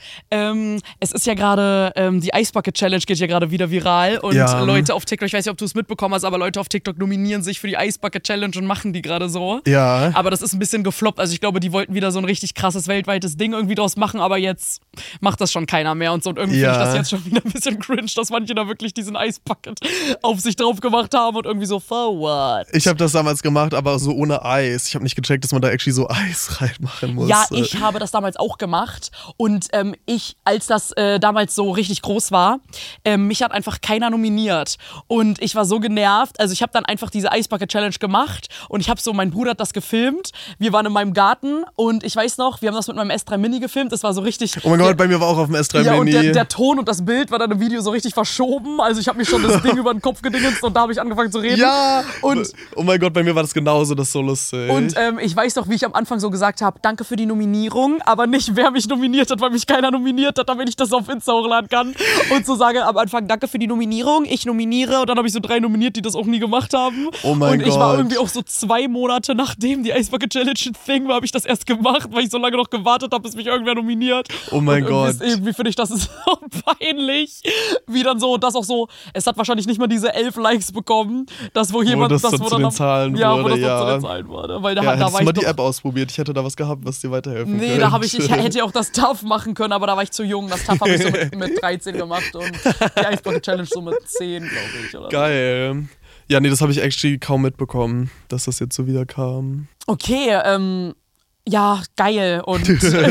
es ist ja gerade, die Ice Bucket Challenge geht ja gerade wieder viral und Leute auf TikTok, ich weiß nicht, ob du es mitbekommen hast, aber Leute auf TikTok nominieren sich für die Ice Bucket Challenge und machen die gerade so. Ja. Aber das ist ein bisschen gefloppt, also ich glaube, die wollten wieder so ein richtig krasses weltweites Ding irgendwie draus machen, aber jetzt macht das schon keiner mehr und so und irgendwie finde ich das jetzt schon wieder ein bisschen cringe, dass manche da wirklich diesen Ice Bucket auf sich drauf gemacht haben und irgendwie so, for what? Ich habe das damals gemacht, aber so ohne Eis. Ich habe nicht gecheckt, dass man da actually so Eis reinmachen muss. Ja, ich habe das damals auch gemacht und als das damals so richtig groß war, mich hat einfach keiner nominiert und ich war so genervt, also ich habe dann einfach diese Ice Bucket Challenge gemacht und ich habe so, mein Bruder hat das gefilmt, wir waren in meinem Garten und ich weiß noch, wir haben das mit meinem S3 Mini gefilmt, das war so richtig... Oh mein Gott, bei mir war auch auf dem S3 Mini. Ja, und der Ton und das Bild war dann im Video so richtig verschoben. Also ich habe mir schon das Ding über den Kopf gedingst und da habe ich angefangen zu reden. Ja! Und oh mein Gott, bei mir war das genauso, das ist so lustig. Und ich weiß noch, wie ich am Anfang so gesagt habe, danke für die Nominierung, aber nicht, wer mich nominiert hat, weil mich keiner nominiert hat, damit ich das auf Insta hochladen kann. Und so sage am Anfang, danke für die Nominierung, ich nominiere. Und dann habe ich so 3 nominiert, die das auch nie gemacht haben. Oh mein Gott. Und ich war irgendwie auch so 2 Monate, nachdem die Ice Bucket Challenge ein Thing war, habe ich das erst gemacht, weil ich so lange noch gewartet habe, bis mich irgendwer nominiert. Oh mein Gott. Irgendwie finde ich, das ist so peinlich, wie dann so, das auch so, es hat wahrscheinlich nicht mal diese 11 Likes bekommen, wo jemand das zu den Zahlen wurde. Wo das zu den Zahlen wurde. Weil da hättest war du mal ich die App ausprobiert, ich hätte da was gehabt, was dir weiterhelfen könnte. Nee, da habe ich hätte ja auch das TAF machen können, aber da war ich zu jung. Das TAF habe ich so mit 13 gemacht und die Ice Bucket Challenge so mit 10, glaube ich. Oder geil. Ja, nee, das habe ich actually kaum mitbekommen, dass das jetzt so wieder kam. Okay, ja, geil. Und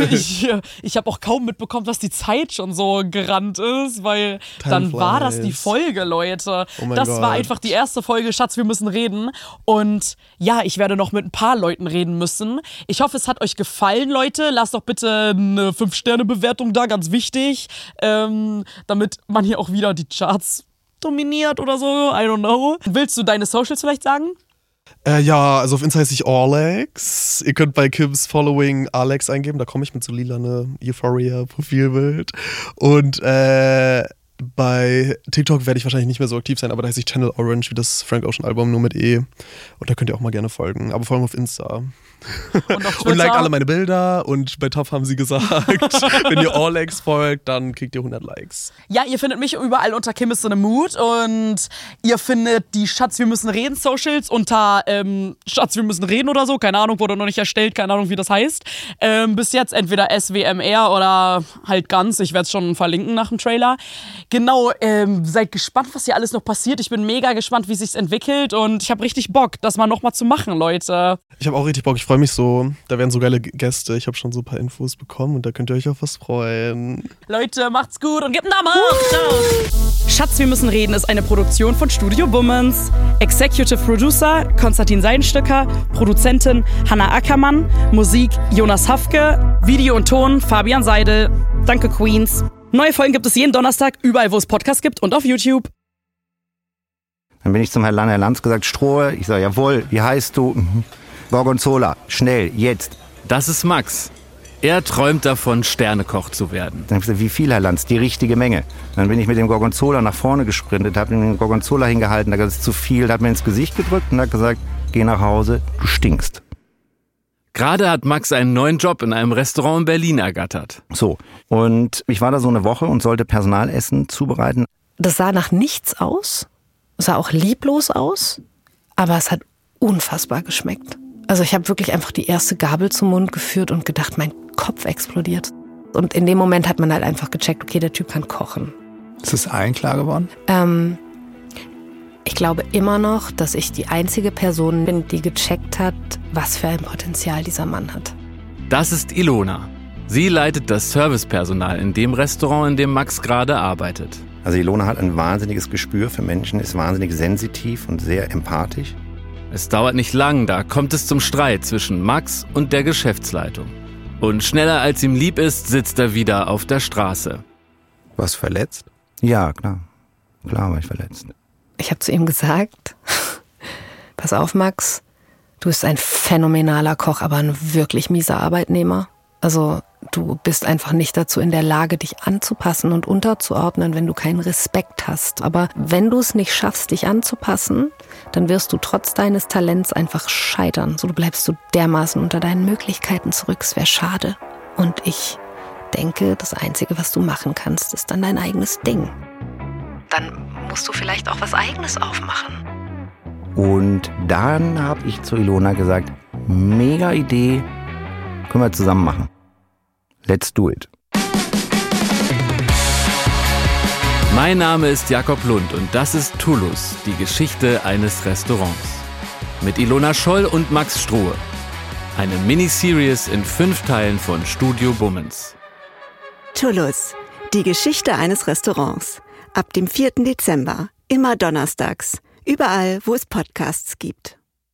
ich habe auch kaum mitbekommen, dass die Zeit schon so gerannt ist, weil dann war das die Folge, Leute. Oh mein das Gott. war einfach die erste Folge, Schatz, wir müssen reden. Und ja, ich werde noch mit ein paar Leuten reden müssen. Ich hoffe, es hat euch gefallen, Leute. Lasst doch bitte eine 5-Sterne-Bewertung da, ganz wichtig, damit man hier auch wieder die Charts dominiert oder so. I don't know. Willst du deine Socials vielleicht sagen? Ja, also auf Insta heiße ich Alex. Ihr könnt bei Kims Following Alex eingeben, da komme ich mit so lilane Euphoria-Profilbild. Und bei TikTok werde ich wahrscheinlich nicht mehr so aktiv sein, aber da heiße ich Channel Orange, wie das Frank Ocean Album, nur mit E. Und da könnt ihr auch mal gerne folgen. Aber vor allem auf Insta. Und liked alle meine Bilder und bei Top haben sie gesagt, wenn ihr Alex folgt, dann kriegt ihr 100 Likes. Ja, ihr findet mich überall unter Kim is in a Mood und ihr findet die Schatz, wir müssen reden Socials unter Schatz, wir müssen reden oder so, keine Ahnung, wurde noch nicht erstellt, keine Ahnung, wie das heißt. Bis jetzt entweder SWMR oder halt ganz, ich werde es schon verlinken nach dem Trailer. Genau, seid gespannt, was hier alles noch passiert. Ich bin mega gespannt, wie es sich entwickelt und ich habe richtig Bock, das mal nochmal zu machen, Leute. Ich habe auch richtig Bock, ich freue mich so. Da werden so geile Gäste. Ich habe schon so ein paar Infos bekommen und da könnt ihr euch auf was freuen. Leute, macht's gut und gebt einen Daumen hoch. Ciao. Schatz, wir müssen reden ist eine Produktion von Studio Bummens. Executive Producer Konstantin Seidenstücker, Produzentin Hannah Ackermann, Musik Jonas Hafke, Video und Ton Fabian Seidel. Danke, Queens. Neue Folgen gibt es jeden Donnerstag, überall wo es Podcasts gibt und auf YouTube. Dann bin ich zum Herrn Lanz gesagt, Strohe. Ich sage, jawohl, wie heißt du? Gorgonzola, schnell, jetzt. Das ist Max. Er träumt davon, Sternekoch zu werden. Dann habe ich gesagt, wie viel, Herr Lanz? Die richtige Menge. Dann bin ich mit dem Gorgonzola nach vorne gesprintet, habe ihm den Gorgonzola hingehalten, da hat gesagt, das ist zu viel, hat mir ins Gesicht gedrückt und hat gesagt, geh nach Hause, du stinkst. Gerade hat Max einen neuen Job in einem Restaurant in Berlin ergattert. So, und ich war da so eine Woche und sollte Personalessen zubereiten. Das sah nach nichts aus, sah auch lieblos aus, aber es hat unfassbar geschmeckt. Also ich habe wirklich einfach die erste Gabel zum Mund geführt und gedacht, mein Kopf explodiert. Und in dem Moment hat man halt einfach gecheckt, okay, der Typ kann kochen. Ist es allen klar geworden? Ich glaube immer noch, dass ich die einzige Person bin, die gecheckt hat, was für ein Potenzial dieser Mann hat. Das ist Ilona. Sie leitet das Servicepersonal in dem Restaurant, in dem Max gerade arbeitet. Also Ilona hat ein wahnsinniges Gespür für Menschen, ist wahnsinnig sensitiv und sehr empathisch. Es dauert nicht lang, da kommt es zum Streit zwischen Max und der Geschäftsleitung. Und schneller als ihm lieb ist, sitzt er wieder auf der Straße. Warst du verletzt? Ja, klar. Klar war ich verletzt. Ich habe zu ihm gesagt, pass auf Max, du bist ein phänomenaler Koch, aber ein wirklich mieser Arbeitnehmer. Also du bist einfach nicht dazu in der Lage, dich anzupassen und unterzuordnen, wenn du keinen Respekt hast. Aber wenn du es nicht schaffst, dich anzupassen, dann wirst du trotz deines Talents einfach scheitern. So, du bleibst so dermaßen unter deinen Möglichkeiten zurück. Es wäre schade. Und ich denke, das Einzige, was du machen kannst, ist dann dein eigenes Ding. Dann musst du vielleicht auch was Eigenes aufmachen. Und dann habe ich zu Ilona gesagt, mega Idee, können wir zusammen machen. Let's do it. Mein Name ist Jakob Lund und das ist Toulouse, die Geschichte eines Restaurants. Mit Ilona Scholl und Max Strohe. Eine Miniseries in 5 Teilen von Studio Bummens. Toulouse, die Geschichte eines Restaurants. Ab dem 4. Dezember, immer donnerstags, überall, wo es Podcasts gibt.